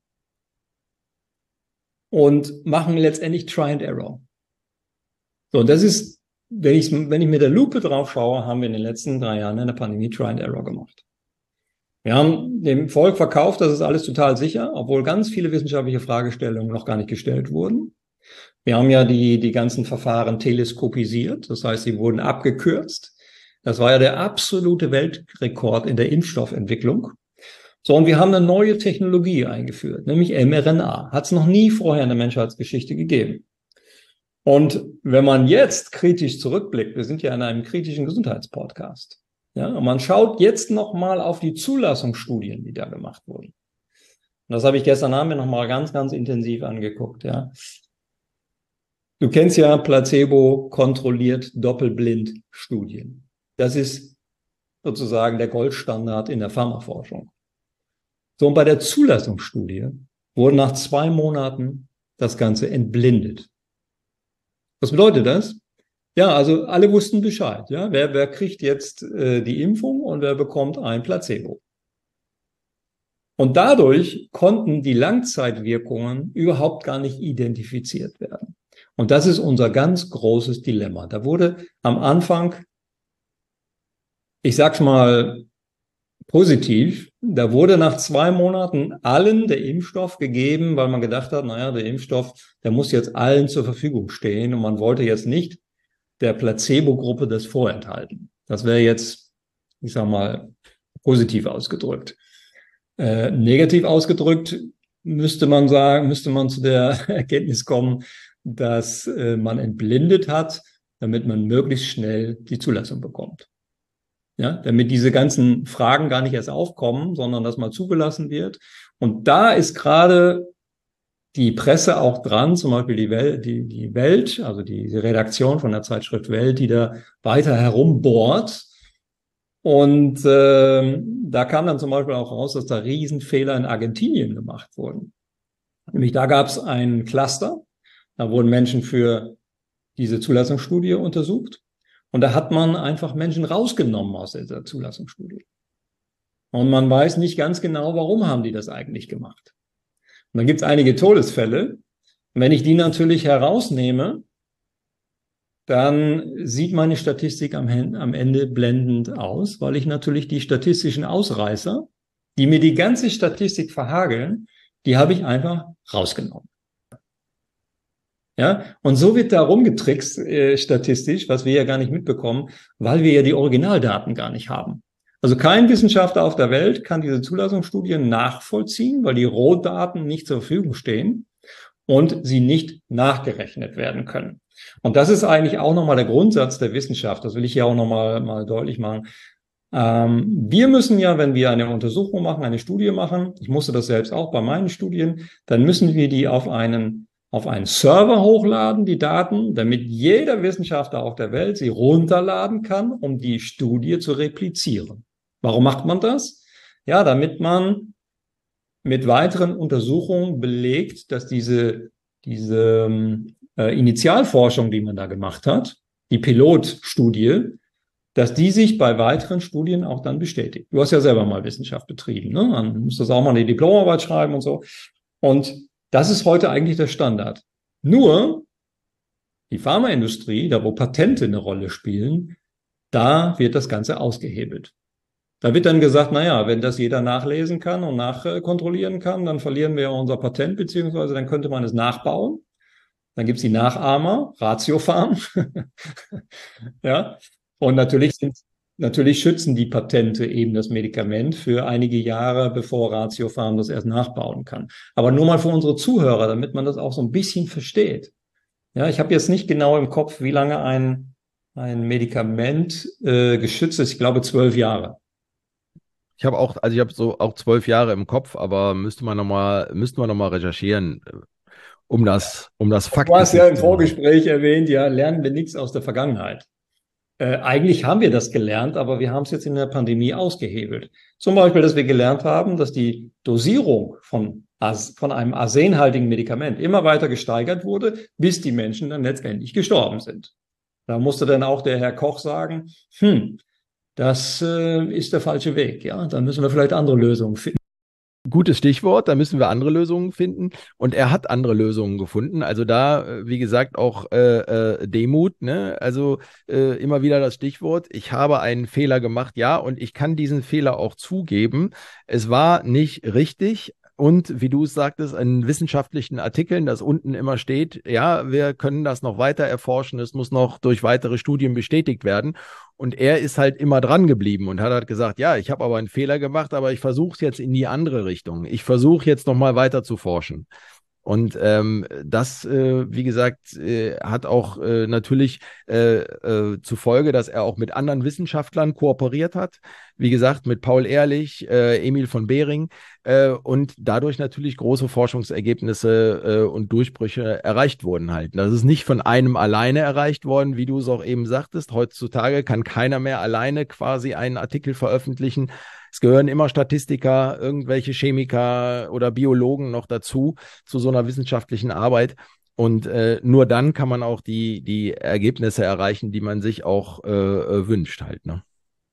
und machen letztendlich Try and Error. So, und das ist Wenn ich, wenn ich mit der Lupe drauf schaue, haben wir in den letzten drei Jahren in der Pandemie Try and Error gemacht. Wir haben dem Volk verkauft, das ist alles total sicher, obwohl ganz viele wissenschaftliche Fragestellungen noch gar nicht gestellt wurden. Wir haben ja die, die ganzen Verfahren teleskopisiert, das heißt, sie wurden abgekürzt. Das war ja der absolute Weltrekord in der Impfstoffentwicklung. So, und wir haben eine neue Technologie eingeführt, nämlich mRNA. Hat es noch nie vorher in der Menschheitsgeschichte gegeben. Und wenn man jetzt kritisch zurückblickt, wir sind ja in einem kritischen Gesundheitspodcast, ja, und man schaut jetzt nochmal auf die Zulassungsstudien, die da gemacht wurden. Und das habe ich gestern Abend nochmal ganz, ganz intensiv angeguckt, ja. Du kennst ja Placebo-kontrolliert Doppelblind-Studien. Das ist sozusagen der Goldstandard in der Pharmaforschung. So, und bei der Zulassungsstudie wurde nach zwei Monaten das Ganze entblindet. Was bedeutet das? Ja, also alle wussten Bescheid. Ja, wer, wer kriegt jetzt äh, die Impfung und wer bekommt ein Placebo? Und dadurch konnten die Langzeitwirkungen überhaupt gar nicht identifiziert werden. Und das ist unser ganz großes Dilemma. Da wurde am Anfang, ich sag's mal positiv, da wurde nach zwei Monaten allen der Impfstoff gegeben, weil man gedacht hat, naja, der Impfstoff, der muss jetzt allen zur Verfügung stehen und man wollte jetzt nicht der Placebo-Gruppe das vorenthalten. Das wäre jetzt, ich sag mal, positiv ausgedrückt. Äh, negativ ausgedrückt müsste man sagen, müsste man zu der Erkenntnis kommen, dass äh, man entblindet hat, damit man möglichst schnell die Zulassung bekommt. Ja, damit diese ganzen Fragen gar nicht erst aufkommen, sondern dass mal zugelassen wird. Und da ist gerade die Presse auch dran, zum Beispiel die Welt, die, die Welt, also die, die Redaktion von der Zeitschrift Welt, die da weiter herumbohrt Und äh, da kam dann zum Beispiel auch raus, dass da Riesenfehler in Argentinien gemacht wurden. Nämlich da gab es ein Cluster, da wurden Menschen für diese Zulassungsstudie untersucht und da hat man einfach Menschen rausgenommen aus dieser Zulassungsstudie. Und man weiß nicht ganz genau, warum haben die das eigentlich gemacht. Und dann gibt es einige Todesfälle. Und wenn ich die natürlich herausnehme, dann sieht meine Statistik am, am Ende blendend aus, weil ich natürlich die statistischen Ausreißer, die mir die ganze Statistik verhageln, die habe ich einfach rausgenommen. Ja, und so wird da rumgetrickst äh, statistisch, was wir ja gar nicht mitbekommen, weil wir ja die Originaldaten gar nicht haben. Also kein Wissenschaftler auf der Welt kann diese Zulassungsstudien nachvollziehen, weil die Rohdaten nicht zur Verfügung stehen und sie nicht nachgerechnet werden können. Und das ist eigentlich auch nochmal der Grundsatz der Wissenschaft. Das will ich hier auch nochmal mal deutlich machen. Ähm, wir müssen ja, wenn wir eine Untersuchung machen, eine Studie machen, ich musste das selbst auch bei meinen Studien, dann müssen wir die auf einen, auf einen Server hochladen, die Daten, damit jeder Wissenschaftler auf der Welt sie runterladen kann, um die Studie zu replizieren. Warum macht man das? Ja, damit man mit weiteren Untersuchungen belegt, dass diese, diese äh, Initialforschung, die man da gemacht hat, die Pilotstudie, dass die sich bei weiteren Studien auch dann bestätigt. Du hast ja selber mal Wissenschaft betrieben, ne? Dann musst du das auch mal eine Diplomarbeit schreiben und so. Und das ist heute eigentlich der Standard. Nur die Pharmaindustrie, da wo Patente eine Rolle spielen, da wird das Ganze ausgehebelt. Da wird dann gesagt, naja, wenn das jeder nachlesen kann und nachkontrollieren kann, dann verlieren wir unser Patent, beziehungsweise dann könnte man es nachbauen. Dann gibt's die Nachahmer, Ratiopharm. Ja. Und natürlich sind, natürlich schützen die Patente eben das Medikament für einige Jahre, bevor Ratiopharm das erst nachbauen kann. Aber nur mal für unsere Zuhörer, damit man das auch so ein bisschen versteht. Ja, ich habe jetzt nicht genau im Kopf, wie lange ein, ein Medikament äh, geschützt ist. Ich glaube, zwölf Jahre. Ich habe auch, also ich habe so auch zwölf Jahre im Kopf, aber müsste man noch mal, müssten wir nochmal recherchieren, um das, um das Fakt. Du hast ja im Vorgespräch erwähnt, ja, lernen wir nichts aus der Vergangenheit. Äh, eigentlich haben wir das gelernt, aber wir haben es jetzt in der Pandemie ausgehebelt. Zum Beispiel, dass wir gelernt haben, dass die Dosierung von, As- von einem arsenhaltigen Medikament immer weiter gesteigert wurde, bis die Menschen dann letztendlich gestorben sind. Da musste dann auch der Herr Koch sagen, hm, das äh, ist der falsche Weg. Ja, da müssen wir vielleicht andere Lösungen finden. Gutes Stichwort, da müssen wir andere Lösungen finden. Und er hat andere Lösungen gefunden. Also da, wie gesagt, auch äh, äh, Demut, ne? Also äh, immer wieder das Stichwort. Ich habe einen Fehler gemacht, ja, und ich kann diesen Fehler auch zugeben. Es war nicht richtig. Und wie du es sagtest, in wissenschaftlichen Artikeln, dass unten immer steht, ja, wir können das noch weiter erforschen, es muss noch durch weitere Studien bestätigt werden. Und er ist halt immer dran geblieben und hat halt gesagt, ja, ich habe aber einen Fehler gemacht, aber ich versuche es jetzt in die andere Richtung. Ich versuche jetzt nochmal weiter zu forschen. Und ähm, das, äh, wie gesagt, äh, hat auch äh, natürlich äh, äh, zur Folge, dass er auch mit anderen Wissenschaftlern kooperiert hat. Wie gesagt, mit Paul Ehrlich, äh, Emil von Behring äh, und dadurch natürlich große Forschungsergebnisse äh, und Durchbrüche erreicht wurden halt. Das ist nicht von einem alleine erreicht worden, wie du es auch eben sagtest. Heutzutage kann keiner mehr alleine quasi einen Artikel veröffentlichen. Es gehören immer Statistiker, irgendwelche Chemiker oder Biologen noch dazu, zu so einer wissenschaftlichen Arbeit. Und äh, nur dann kann man auch die, die Ergebnisse erreichen, die man sich auch äh, wünscht halt, ne?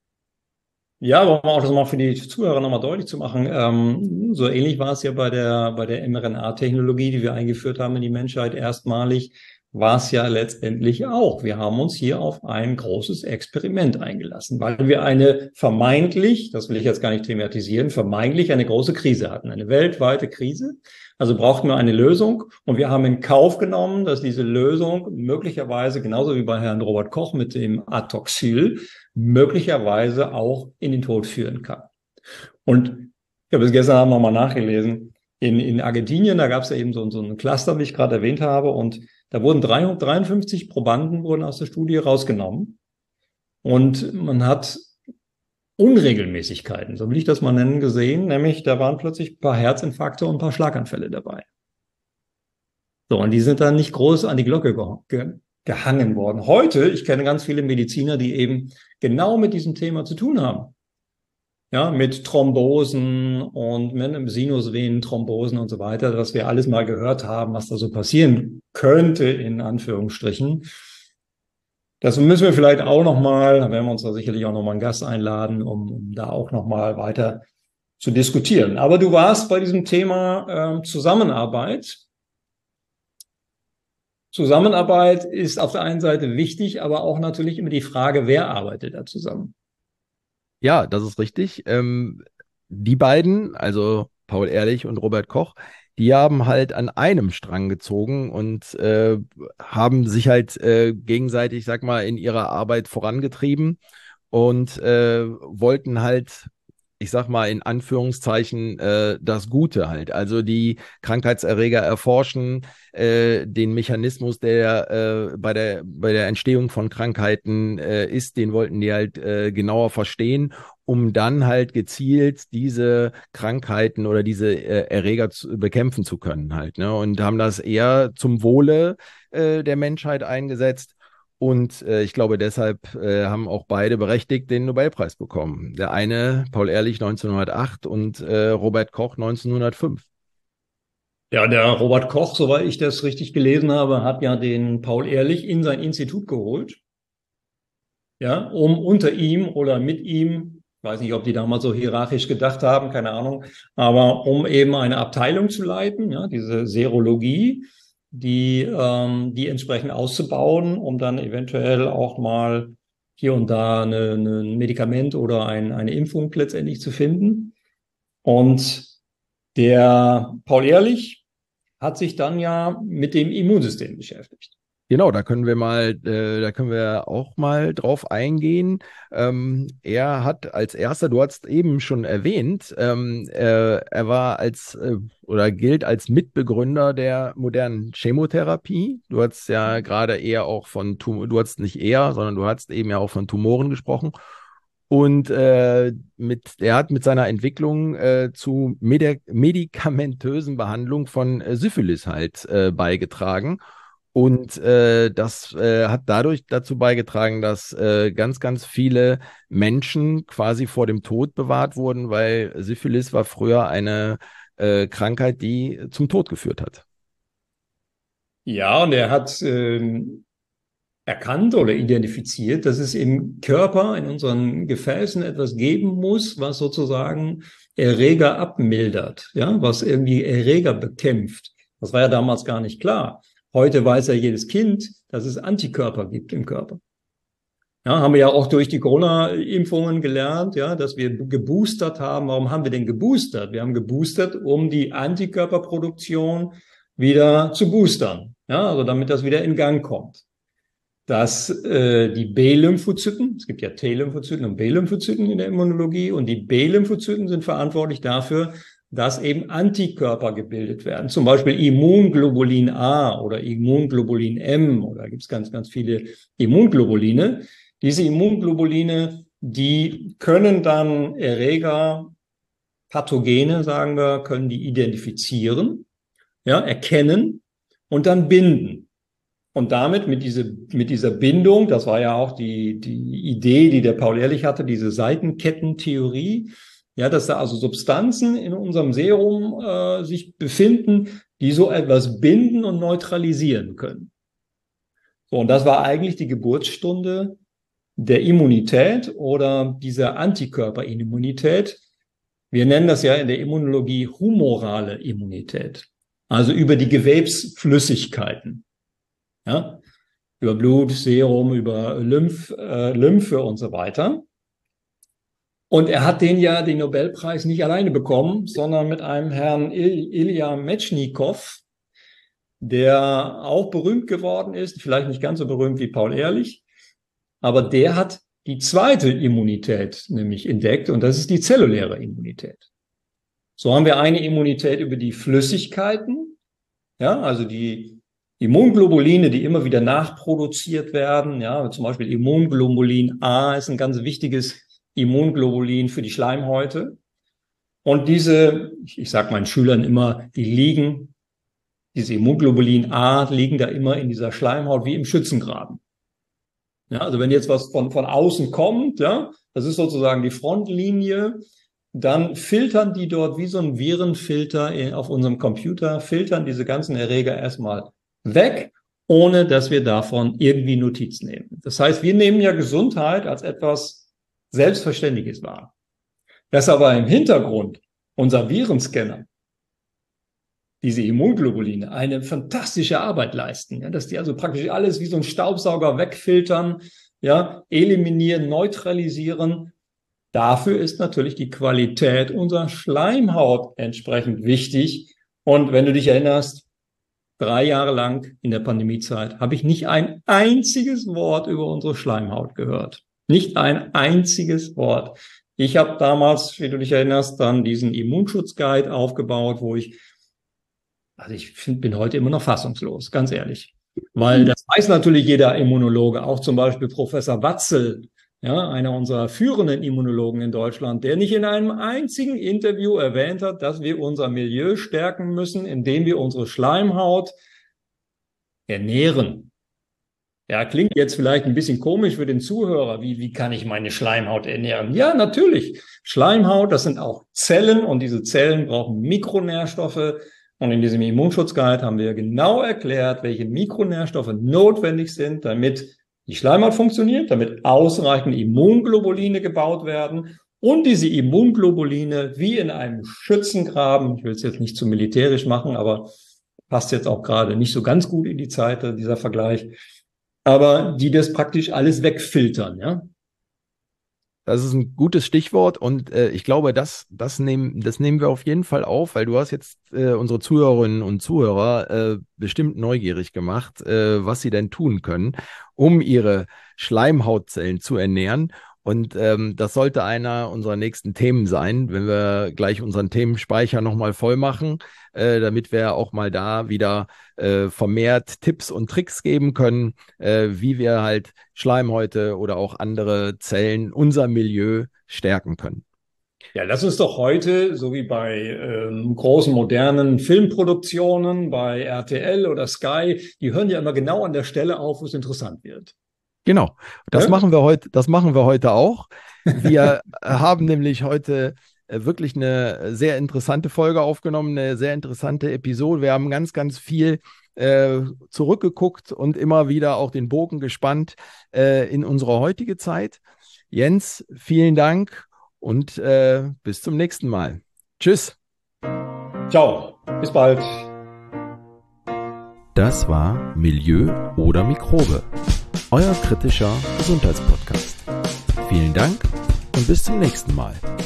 Ja, aber um auch das mal für die Zuhörer nochmal deutlich zu machen, ähm, so ähnlich war es ja bei der, bei der mRNA-Technologie, die wir eingeführt haben in die Menschheit erstmalig, war es ja letztendlich auch. Wir haben uns hier auf ein großes Experiment eingelassen, weil wir eine vermeintlich, das will ich jetzt gar nicht thematisieren, vermeintlich eine große Krise hatten, eine weltweite Krise. Also brauchten wir eine Lösung und wir haben in Kauf genommen, dass diese Lösung möglicherweise, genauso wie bei Herrn Robert Koch mit dem Atoxyl, möglicherweise auch in den Tod führen kann. Und ich habe es gestern Abend nochmal nachgelesen. In, in Argentinien, da gab es ja eben so, so ein Cluster, wie ich gerade erwähnt habe, und da wurden dreihundertdreiundfünfzig Probanden wurden aus der Studie rausgenommen. Und man hat Unregelmäßigkeiten, so will ich das mal nennen, gesehen, nämlich da waren plötzlich ein paar Herzinfarkte und ein paar Schlaganfälle dabei. So, und die sind dann nicht groß an die Glocke ge gehangen worden. Heute, ich kenne ganz viele Mediziner, die eben genau mit diesem Thema zu tun haben. Ja, mit Thrombosen und mit Sinusvenenthrombosen und so weiter, was wir alles mal gehört haben, was da so passieren könnte, in Anführungsstrichen. Das müssen wir vielleicht auch nochmal, da werden wir uns da sicherlich auch nochmal einen Gast einladen, um, um da auch nochmal weiter zu diskutieren. Aber du warst bei diesem Thema äh, Zusammenarbeit. Zusammenarbeit ist auf der einen Seite wichtig, aber auch natürlich immer die Frage, wer arbeitet da zusammen? Ja, das ist richtig. Ähm, die beiden, also Paul Ehrlich und Robert Koch, die haben halt an einem Strang gezogen und äh, haben sich halt äh, gegenseitig, sag mal, in ihrer Arbeit vorangetrieben und äh, wollten halt, ich sag mal in Anführungszeichen, äh, das Gute halt. Also die Krankheitserreger erforschen, äh, den Mechanismus, der äh, bei der, bei der Entstehung von Krankheiten äh, ist, den wollten die halt äh, genauer verstehen, um dann halt gezielt diese Krankheiten oder diese äh, Erreger zu, bekämpfen zu können halt, ne? Und haben das eher zum Wohle äh, der Menschheit eingesetzt. Und äh, ich glaube, deshalb äh, haben auch beide berechtigt den Nobelpreis bekommen. Der eine, Paul Ehrlich neunzehnhundertacht und äh, Robert Koch neunzehnhundertfünf. Ja, der Robert Koch, soweit ich das richtig gelesen habe, hat ja den Paul Ehrlich in sein Institut geholt, ja, um unter ihm oder mit ihm, ich weiß nicht, ob die damals so hierarchisch gedacht haben, keine Ahnung, aber um eben eine Abteilung zu leiten, ja, diese Serologie, die, ähm, die entsprechend auszubauen, um dann eventuell auch mal hier und da eine, eine, ein Medikament oder ein, eine Impfung letztendlich zu finden. Und der Paul Ehrlich hat sich dann ja mit dem Immunsystem beschäftigt. Genau, da können wir mal, äh, da können wir auch mal drauf eingehen. Ähm, er hat als erster, du hast eben schon erwähnt, ähm, äh, er war als äh, oder gilt als Mitbegründer der modernen Chemotherapie. Du hast ja gerade eher auch von Tum du hast nicht eher, sondern du hast eben ja auch von Tumoren gesprochen. Und äh, mit, er hat mit seiner Entwicklung äh, zu Medi medikamentösen Behandlung von äh, Syphilis halt äh, beigetragen. Und äh, das äh, hat dadurch dazu beigetragen, dass äh, ganz, ganz viele Menschen quasi vor dem Tod bewahrt wurden, weil Syphilis war früher eine äh, Krankheit, die zum Tod geführt hat. Ja, und er hat ähm, erkannt oder identifiziert, dass es im Körper, in unseren Gefäßen etwas geben muss, was sozusagen Erreger abmildert, ja, was irgendwie Erreger bekämpft. Das war ja damals gar nicht klar. Heute weiß ja jedes Kind, dass es Antikörper gibt im Körper. Ja, haben wir ja auch durch die Corona-Impfungen gelernt, ja, dass wir geboostert haben. Warum haben wir denn geboostert? Wir haben geboostert, um die Antikörperproduktion wieder zu boostern, ja, also damit das wieder in Gang kommt. Dass äh, die B-Lymphozyten, es gibt ja T-Lymphozyten und B-Lymphozyten in der Immunologie, und die B-Lymphozyten sind verantwortlich dafür, dass eben Antikörper gebildet werden, zum Beispiel Immunglobulin A oder Immunglobulin M, oder gibt es ganz, ganz viele Immunglobuline. Diese Immunglobuline, die können dann Erreger, Pathogene, sagen wir, können die identifizieren, ja, erkennen und dann binden. Und damit mit, diese, mit dieser Bindung, das war ja auch die, die Idee, die der Paul Ehrlich hatte, diese Seitenkettentheorie, ja, dass da also Substanzen in unserem Serum äh, sich befinden, die so etwas binden und neutralisieren können. So, und das war eigentlich die Geburtsstunde der Immunität oder dieser Antikörperimmunität. Wir nennen das ja in der Immunologie humorale Immunität, also über die Gewebsflüssigkeiten. Ja, über Blut, Serum, über Lymph, äh, Lymphe und so weiter. Und er hat den ja den Nobelpreis nicht alleine bekommen, sondern mit einem Herrn Il Ilja Metschnikow, der auch berühmt geworden ist, vielleicht nicht ganz so berühmt wie Paul Ehrlich, aber der hat die zweite Immunität nämlich entdeckt, und das ist die zelluläre Immunität. So haben wir eine Immunität über die Flüssigkeiten, ja, also die Immunglobuline, die immer wieder nachproduziert werden, ja, zum Beispiel Immunglobulin A ist ein ganz wichtiges Immunglobulin für die Schleimhäute. Und diese, ich, ich sage meinen Schülern immer, die liegen Diese Immunglobulin A liegen da immer in dieser Schleimhaut wie im Schützengraben. Ja, also wenn jetzt was von, von außen kommt, ja, das ist sozusagen die Frontlinie, dann filtern die dort wie so ein Virenfilter in, auf unserem Computer, filtern diese ganzen Erreger erstmal weg, ohne dass wir davon irgendwie Notiz nehmen. Das heißt, wir nehmen ja Gesundheit als etwas Selbstverständliches wahr. Dass aber im Hintergrund unser Virenscanner, diese Immunglobuline, eine fantastische Arbeit leisten, ja, dass die also praktisch alles wie so ein Staubsauger wegfiltern, ja, eliminieren, neutralisieren. Dafür ist natürlich die Qualität unserer Schleimhaut entsprechend wichtig. Und wenn du dich erinnerst, drei Jahre lang in der Pandemiezeit habe ich nicht ein einziges Wort über unsere Schleimhaut gehört. Nicht ein einziges Wort. Ich habe damals, wie du dich erinnerst, dann diesen Immunschutzguide aufgebaut, wo ich Also ich find, bin heute immer noch fassungslos, ganz ehrlich. Weil das weiß natürlich jeder Immunologe, auch zum Beispiel Professor Watzel, ja, einer unserer führenden Immunologen in Deutschland, der nicht in einem einzigen Interview erwähnt hat, dass wir unser Milieu stärken müssen, indem wir unsere Schleimhaut ernähren. Ja, klingt jetzt vielleicht ein bisschen komisch für den Zuhörer. Wie, wie kann ich meine Schleimhaut ernähren? Ja, natürlich. Schleimhaut, das sind auch Zellen und diese Zellen brauchen Mikronährstoffe. Und in diesem Immunschutzguide haben wir genau erklärt, welche Mikronährstoffe notwendig sind, damit die Schleimhaut funktioniert, damit ausreichend Immunglobuline gebaut werden und diese Immunglobuline wie in einem Schützengraben, ich will es jetzt nicht zu militärisch machen, aber passt jetzt auch gerade nicht so ganz gut in die Zeit, dieser Vergleich, aber die das praktisch alles wegfiltern, ja. Das ist ein gutes Stichwort und äh, ich glaube, das, das, nehmen, das nehmen wir auf jeden Fall auf, weil du hast jetzt äh, unsere Zuhörerinnen und Zuhörer äh, bestimmt neugierig gemacht, äh, was sie denn tun können, um ihre Schleimhautzellen zu ernähren. Und ähm, das sollte einer unserer nächsten Themen sein, wenn wir gleich unseren Themenspeicher nochmal voll machen, äh, damit wir auch mal da wieder äh, vermehrt Tipps und Tricks geben können, äh, wie wir halt Schleimhäute oder auch andere Zellen, unser Milieu stärken können. Ja, lass uns doch heute, so wie bei ähm, großen modernen Filmproduktionen, bei R T L oder Sky, die hören ja immer genau an der Stelle auf, wo es interessant wird. Genau, das Ja? machen wir heute, das machen wir heute auch. Wir haben nämlich heute wirklich eine sehr interessante Folge aufgenommen, eine sehr interessante Episode. Wir haben ganz, ganz viel äh, zurückgeguckt und immer wieder auch den Bogen gespannt äh, in unsere heutige Zeit. Jens, vielen Dank und äh, bis zum nächsten Mal. Tschüss. Ciao, bis bald. Das war Milieu oder Mikrobe, euer kritischer Gesundheitspodcast. Vielen Dank und bis zum nächsten Mal.